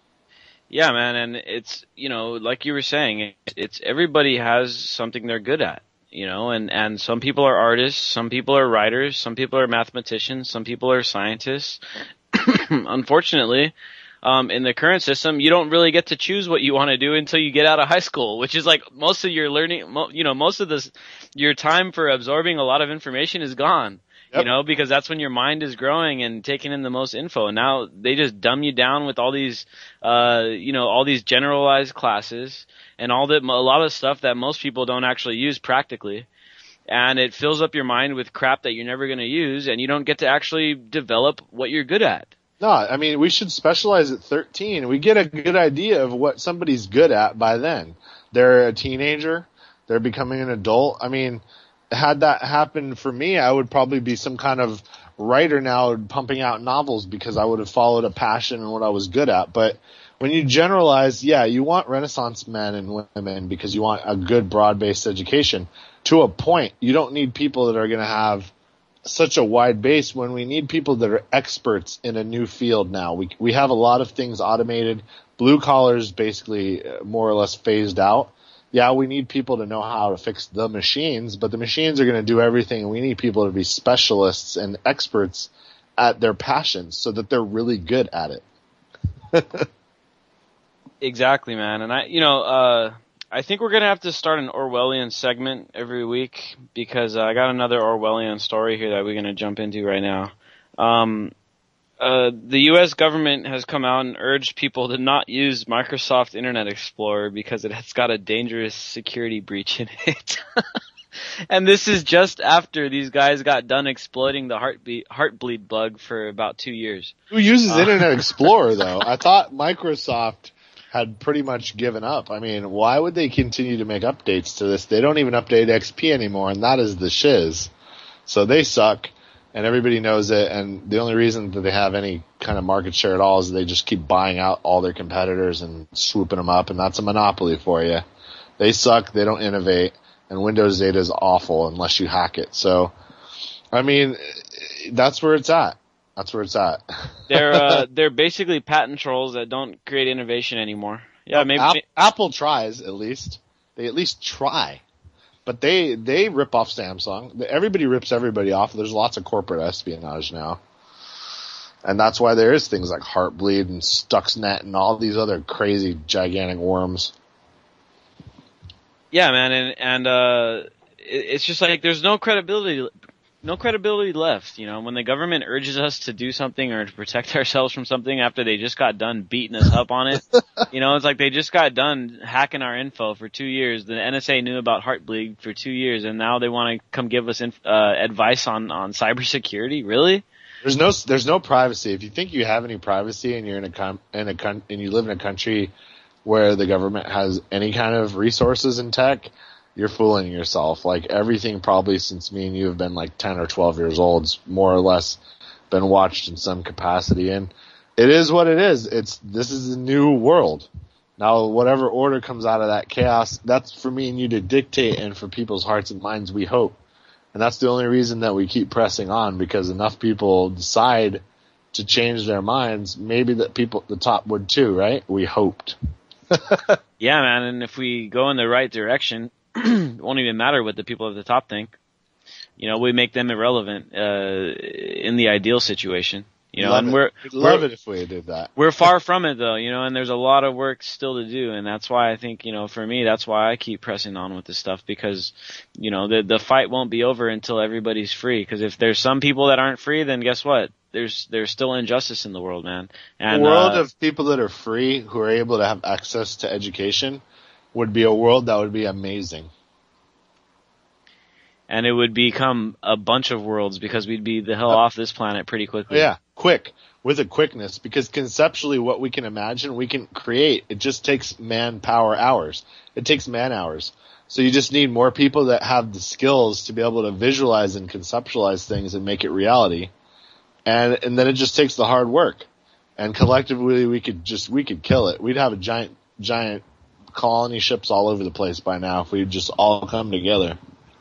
Yeah, man, and it's, you know, like you were saying, it's everybody has something they're good at. You know, and, and some people are artists, some people are writers, some people are mathematicians, some people are scientists. Unfortunately, um, in the current system, you don't really get to choose what you want to do until you get out of high school, which is like most of your learning, mo- you know, most of this, your time for absorbing a lot of information is gone. Yep. You know, because that's when your mind is growing and taking in the most info. And now they just dumb you down with all these, uh, you know, all these generalized classes and all that, a lot of stuff that most people don't actually use practically. And it fills up your mind with crap that you're never going to use, and you don't get to actually develop what you're good at. No, I mean, we should specialize at thirteen. We get a good idea of what somebody's good at by then. They're a teenager. They're becoming an adult. I mean, had that happened for me, I would probably be some kind of writer now pumping out novels because I would have followed a passion and what I was good at. But when you generalize, yeah, you want Renaissance men and women because you want a good broad-based education. To a point, you don't need people that are going to have such a wide base when we need people that are experts in a new field now. We we have a lot of things automated. Blue collars basically more or less phased out. Yeah, we need people to know how to fix the machines, but the machines are going to do everything, and we need people to be specialists and experts at their passions so that they're really good at it. Exactly, man. And I, you know, uh, I think we're going to have to start an Orwellian segment every week because uh, I got another Orwellian story here that we're going to jump into right now. Um, Uh, the U S government has come out and urged people to not use Microsoft Internet Explorer because it has got a dangerous security breach in it. And this is just after these guys got done exploiting the heartbeat, heartbleed bug for about two years. Who uses uh, Internet Explorer, though? I thought Microsoft had pretty much given up. I mean, why would they continue to make updates to this? They don't even update X P anymore, and that is the shiz. So they suck. And everybody knows it, and the only reason that they have any kind of market share at all is they just keep buying out all their competitors and swooping them up, and that's a monopoly for you. They suck, they don't innovate, and Windows eight is awful unless you hack it. So, I mean, that's where it's at. That's where it's at. They're uh, they're basically patent trolls that don't create innovation anymore. Yeah, well, maybe Apple, Apple tries at least. They at least try. But they, they rip off Samsung. Everybody rips everybody off. There's lots of corporate espionage now. And that's why there is things like Heartbleed and Stuxnet and all these other crazy, gigantic worms. Yeah, man, and, and uh, it, it's just like there's no credibility no credibility left, you know, when the government urges us to do something or to protect ourselves from something after they just got done beating us up on it. You know, it's like they just got done hacking our info for two years. The N S A knew about Heartbleed for two years, and now they want to come give us inf- uh, advice on, on cybersecurity? Really? There's no there's no privacy. If you think you have any privacy and you're in a com- in a con- and you live in a country where the government has any kind of resources in tech, you're fooling yourself. Like, everything probably since me and you have been like ten or twelve years old, more or less been watched in some capacity. And it is what it is. It's, this is a new world. Now, whatever order comes out of that chaos, that's for me and you to dictate, and for people's hearts and minds, we hope. And that's the only reason that we keep pressing on, because enough people decide to change their minds. Maybe that people at the top would too, right? We hoped. Yeah, man. And if we go in the right direction, it won't even matter what the people at the top think. You know, we make them irrelevant uh, in the ideal situation. You know, love and it. we're We'd love we're, it if we did that. We're far from it, though. You know, and there's a lot of work still to do, and that's why I think, you know, for me, that's why I keep pressing on with this stuff, because, you know, the the fight won't be over until everybody's free. Because if there's some people that aren't free, then guess what? There's there's still injustice in the world, man. And a world uh, of people that are free, who are able to have access to education, would be a world that would be amazing. And it would become a bunch of worlds, because we'd be the hell off this planet pretty quickly. Yeah, quick, with a quickness, because conceptually what we can imagine, we can create. It just takes manpower hours. It takes man hours. So you just need more people that have the skills to be able to visualize and conceptualize things and make it reality. And and then it just takes the hard work. And collectively we could just, we could kill it. We'd have a giant, giant colony ships all over the place by now if we'd just all come together.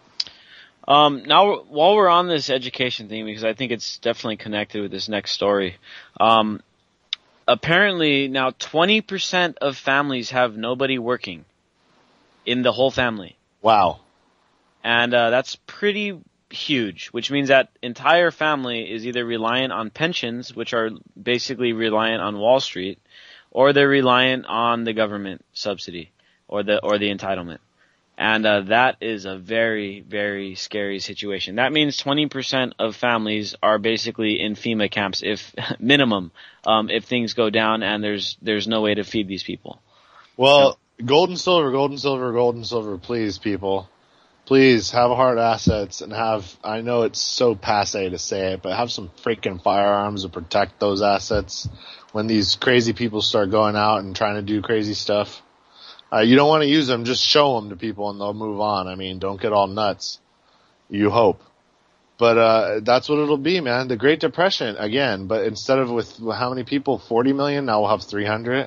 Um, now, while we're on this education thing, because I think it's definitely connected with this next story, um, apparently now twenty percent of families have nobody working in the whole family. Wow. And uh, that's pretty huge, which means that entire family is either reliant on pensions, which are basically reliant on Wall Street, or they're reliant on the government subsidy or the or the entitlement. And uh, that is a very, very scary situation. That means twenty percent of families are basically in FEMA camps, if minimum, um, if things go down and there's there's no way to feed these people. Well, so, gold and silver, gold and silver, gold and silver, please, people. Please have hard assets and have, I know it's so passe to say it, but have some freaking firearms to protect those assets when these crazy people start going out and trying to do crazy stuff. Uh, you don't want to use them, just show them to people and they'll move on. I mean, don't get all nuts. You hope. But, uh, that's what it'll be, man. The Great Depression, again, but instead of with how many people? forty million? Now we'll have three hundred.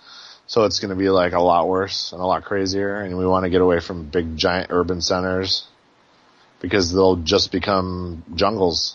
So it's going to be like a lot worse and a lot crazier. And we want to get away from big giant urban centers because they'll just become jungles.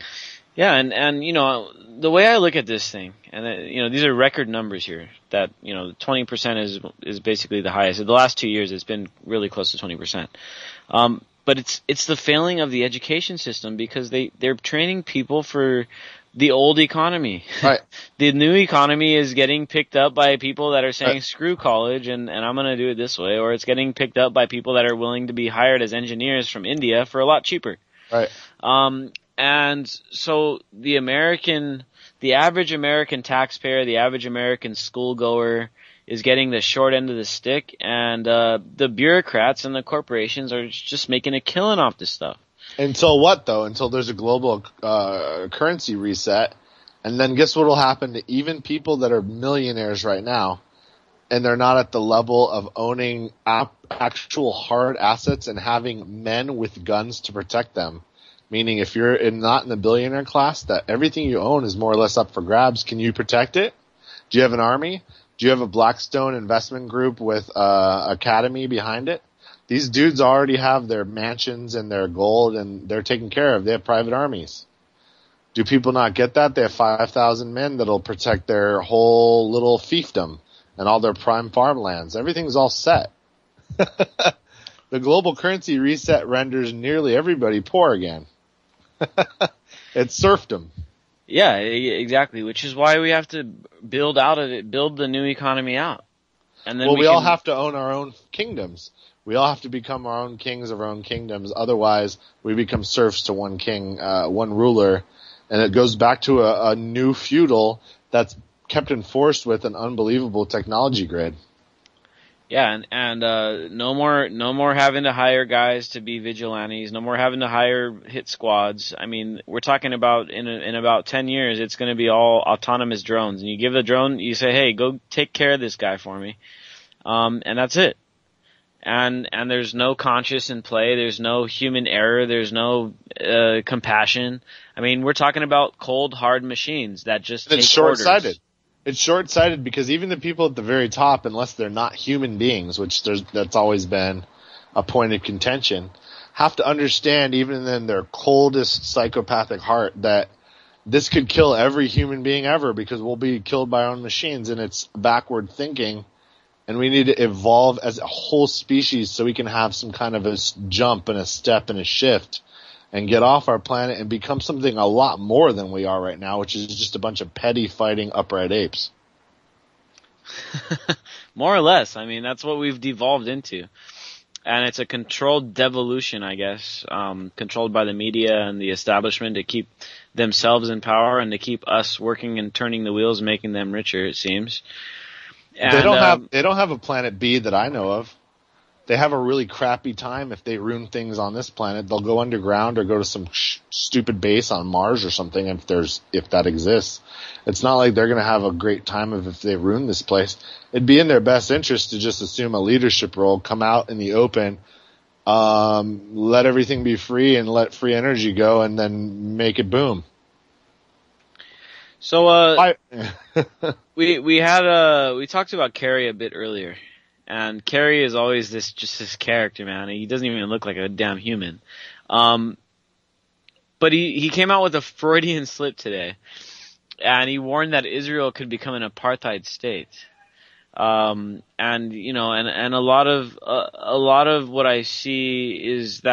Yeah. And, and, you know, the way I look at this thing, and, uh, you know, these are record numbers here that, you know, twenty percent is, is basically the highest. In the last two years, it's been really close to twenty percent. Um, but it's, it's the failing of the education system because they, they're training people for the old economy. Right. The new economy is getting picked up by people that are saying, right. screw college and, and I'm going to do it this way. Or it's getting picked up by people that are willing to be hired as engineers from India for a lot cheaper. Right. Um, and so the American, the average American taxpayer, the average American schoolgoer is getting the short end of the stick, and uh, the bureaucrats and the corporations are just making a killing off this stuff. Until what, though? Until there's a global uh, currency reset. And then guess what will happen to even people that are millionaires right now, and they're not at the level of owning ap- actual hard assets and having men with guns to protect them. Meaning if you're in, not in the billionaire class, that everything you own is more or less up for grabs. Can you protect it? Do you have an army? Do you have a Blackstone investment group with uh academy behind it? These dudes already have their mansions and their gold, and they're taken care of. They have private armies. Do people not get that? They have five thousand men that'll protect their whole little fiefdom and all their prime farmlands. Everything's all set. The global currency reset renders nearly everybody poor again. It's serfdom. Yeah, exactly. Which is why we have to build out of it, build the new economy out. And then well, we, we can... all have to own our own kingdoms. We all have to become our own kings of our own kingdoms. Otherwise, we become serfs to one king, uh, one ruler. And it goes back to a, a new feudal that's kept enforced with an unbelievable technology grid. Yeah, and, and uh, no more no more having to hire guys to be vigilantes, no more having to hire hit squads. I mean, we're talking about in a, in about ten years, it's going to be all autonomous drones. And you give the drone, you say, hey, go take care of this guy for me. Um, and that's it. And and there's no conscience in play. There's no human error. There's no uh, compassion. I mean, we're talking about cold, hard machines that just take it's short-sighted. orders. It's short-sighted because even the people at the very top, unless they're not human beings, which there's that's always been a point of contention, have to understand, even in their coldest psychopathic heart, that this could kill every human being ever because we'll be killed by our own machines, and it's backward thinking. And we need to evolve as a whole species so we can have some kind of a jump and a step and a shift and get off our planet and become something a lot more than we are right now, which is just a bunch of petty fighting upright apes. More or less. I mean, that's what we've devolved into. And it's a controlled devolution, I guess, um, controlled by the media and the establishment to keep themselves in power and to keep us working and turning the wheels, making them richer, it seems. And, they don't um, have they don't have a planet B that I know of. They have a really crappy time if they ruin things on this planet. They'll go underground or go to some sh- stupid base on Mars or something if there's if that exists. It's not like they're going to have a great time of if they ruin this place. It'd be in their best interest to just assume a leadership role, come out in the open, um, let everything be free and let free energy go, and then make it boom. So uh, I- we we had uh we talked about Kerry a bit earlier. And Kerry is always this, just this character, man. He doesn't even look like a damn human. Um, but he, he came out with a Freudian slip today. And he warned that Israel could become an apartheid state. Um, and, you know, and, and a lot of, uh, a lot of what I see is that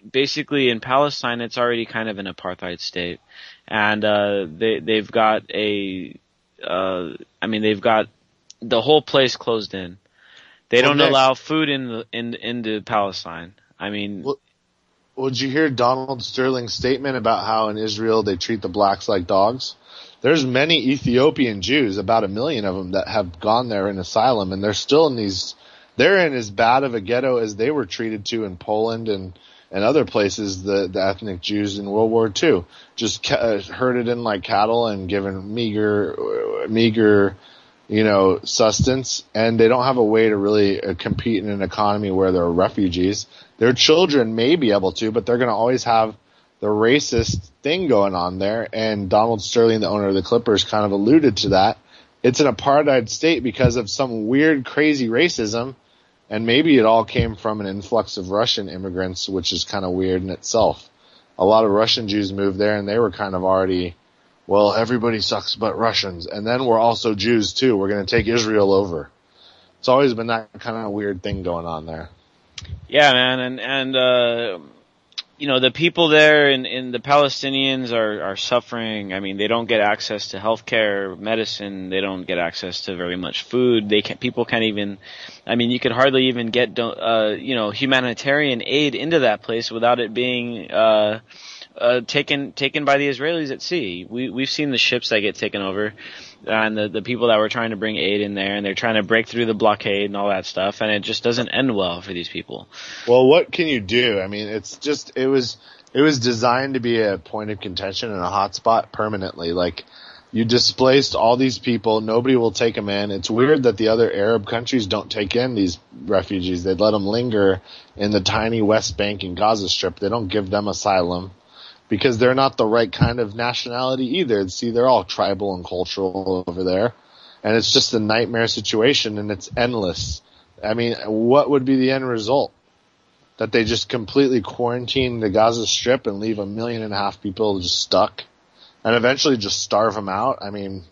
basically in Palestine, it's already kind of an apartheid state, and uh, they they've got a, uh, I mean they've got the whole place closed in. They Well, don't Nick- allow food in the in into Palestine. I mean, Well, Well, did you hear Donald Sterling's statement about how in Israel they treat the blacks like dogs? There's many Ethiopian Jews, about a million of them, that have gone there in asylum, and they're still in these. They're in as bad of a ghetto as they were treated to in Poland and and other places. The the ethnic Jews in World War Two, just ca- uh, herded in like cattle and given meager meager, you know, sustenance, and they don't have a way to really uh, compete in an economy where there are refugees. Their children may be able to, but they're going to always have the racist thing going on there. And Donald Sterling, the owner of the Clippers, kind of alluded to that. It's an apartheid state because of some weird, crazy racism, and maybe it all came from an influx of Russian immigrants, which is kind of weird in itself. A lot of Russian Jews moved there, and they were kind of already, well, everybody sucks but Russians. And then we're also Jews, too. We're going to take Israel over. It's always been that kind of weird thing going on there. yeah, man, and and uh, you know the people there in, in the Palestinians are, are suffering. I mean, they don't get access to healthcare, medicine. They don't get access to very much food. They can people can't even. I mean, you could hardly even get uh, you know humanitarian aid into that place without it being uh, uh, taken taken by the Israelis at sea. We we've seen the ships that get taken over. And the, the people that were trying to bring aid in there, and they're trying to break through the blockade and all that stuff, and it just doesn't end well for these people. Well, what can you do? I mean, it's just it was it was designed to be a point of contention and a hotspot permanently. Like, you displaced all these people, nobody will take them in. It's weird that the other Arab countries don't take in these refugees. They let them linger in the tiny West Bank and Gaza Strip. They don't give them asylum because they're not the right kind of nationality either. See, they're all tribal and cultural over there, and it's just a nightmare situation, and it's endless. I mean, what would be the end result? That they just completely quarantine the Gaza Strip and leave a million and a half people just stuck, and eventually just starve them out? I mean,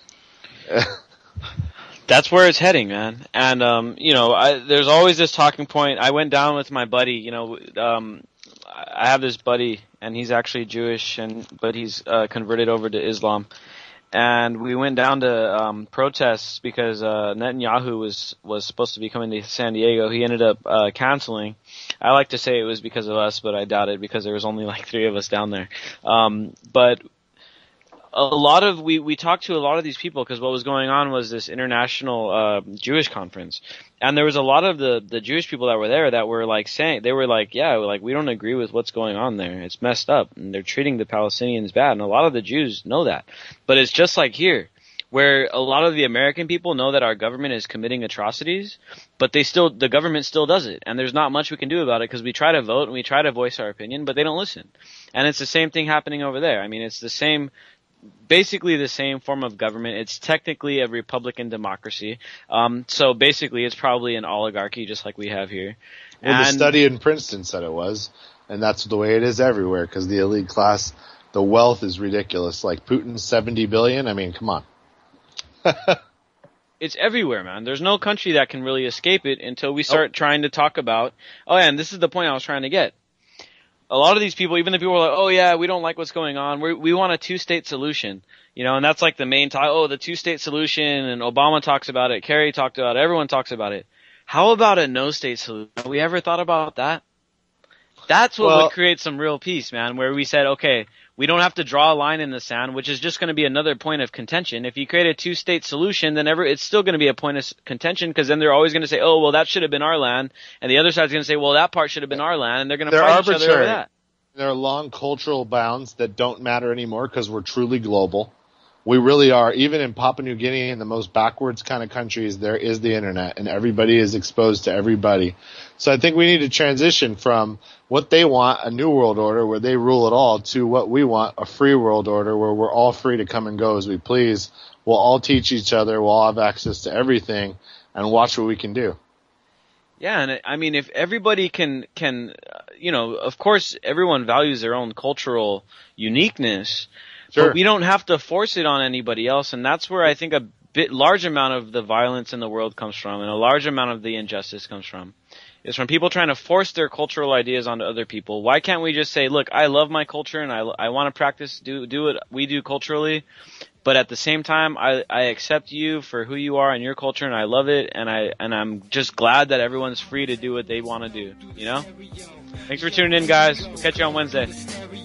That's where it's heading, man. And um, you know, I, there's always this talking point. I went down with my buddy. You know, um, I have this buddy, and he's actually Jewish, and but he's uh, converted over to Islam. And we went down to um, protests because uh, Netanyahu was was supposed to be coming to San Diego. He ended up uh, canceling. I like to say it was because of us, but I doubt it because there was only like three of us down there. Um, but a lot of we we talked to a lot of these people because what was going on was this international uh, Jewish conference, and there was a lot of the the Jewish people that were there that were like saying they were like yeah like we don't agree with what's going on there. It's messed up, and they're treating the Palestinians bad, and a lot of the Jews know that. But it's just like here, where a lot of the American people know that our government is committing atrocities, but they still the government still does it, and there's not much we can do about it because we try to vote and we try to voice our opinion, but they don't listen. And it's the same thing happening over there. I mean, it's the same. Basically the same form of government. It's technically a republican democracy. Um, so basically it's probably an oligarchy just like we have here. well, the And- study in Princeton said it was, and that's the way it is everywhere because the elite class, the wealth is ridiculous. Like Putin's seventy billion. I mean, come on. It's everywhere, man. There's no country that can really escape it until we start trying to talk about, oh yeah, and this is the point I was trying to get. A lot of these people, even the people who are like, oh yeah, we don't like what's going on. We we want a two-state solution, you know, and that's like the main tie. Oh, the two-state solution, and Obama talks about it, Kerry talked about it, everyone talks about it. How about a no-state solution? Have we ever thought about that? That's what Well- would create some real peace, man, where we said, okay, we don't have to draw a line in the sand, which is just going to be another point of contention. If you create a two-state solution, then ever it's still going to be a point of contention because then they're always going to say, oh, well, that should have been our land. And the other side's going to say, well, that part should have been our land. And they're going to They're fight each other over arbitrary. that. There are long cultural bounds that don't matter anymore because we're truly global. We really are. Even in Papua New Guinea and the most backwards kind of countries, there is the internet, and everybody is exposed to everybody. So I think we need to transition from what they want, a new world order where they rule it all, to what we want, a free world order where we're all free to come and go as we please. We'll all teach each other. We'll all have access to everything and watch what we can do. Yeah, and I mean, if everybody can, can, uh, you know, of course, everyone values their own cultural uniqueness, Sure. but we don't have to force it on anybody else, and that's where I think a bit large amount of the violence in the world comes from, and a large amount of the injustice comes from, is from people trying to force their cultural ideas onto other people. Why can't we just say, look, I love my culture and I, I want to practice, do, do what we do culturally, but at the same time, I, I accept you for who you are and your culture and I love it and I, and I'm just glad that everyone's free to do what they want to do, you know? Thanks for tuning in, guys. We'll catch you on Wednesday.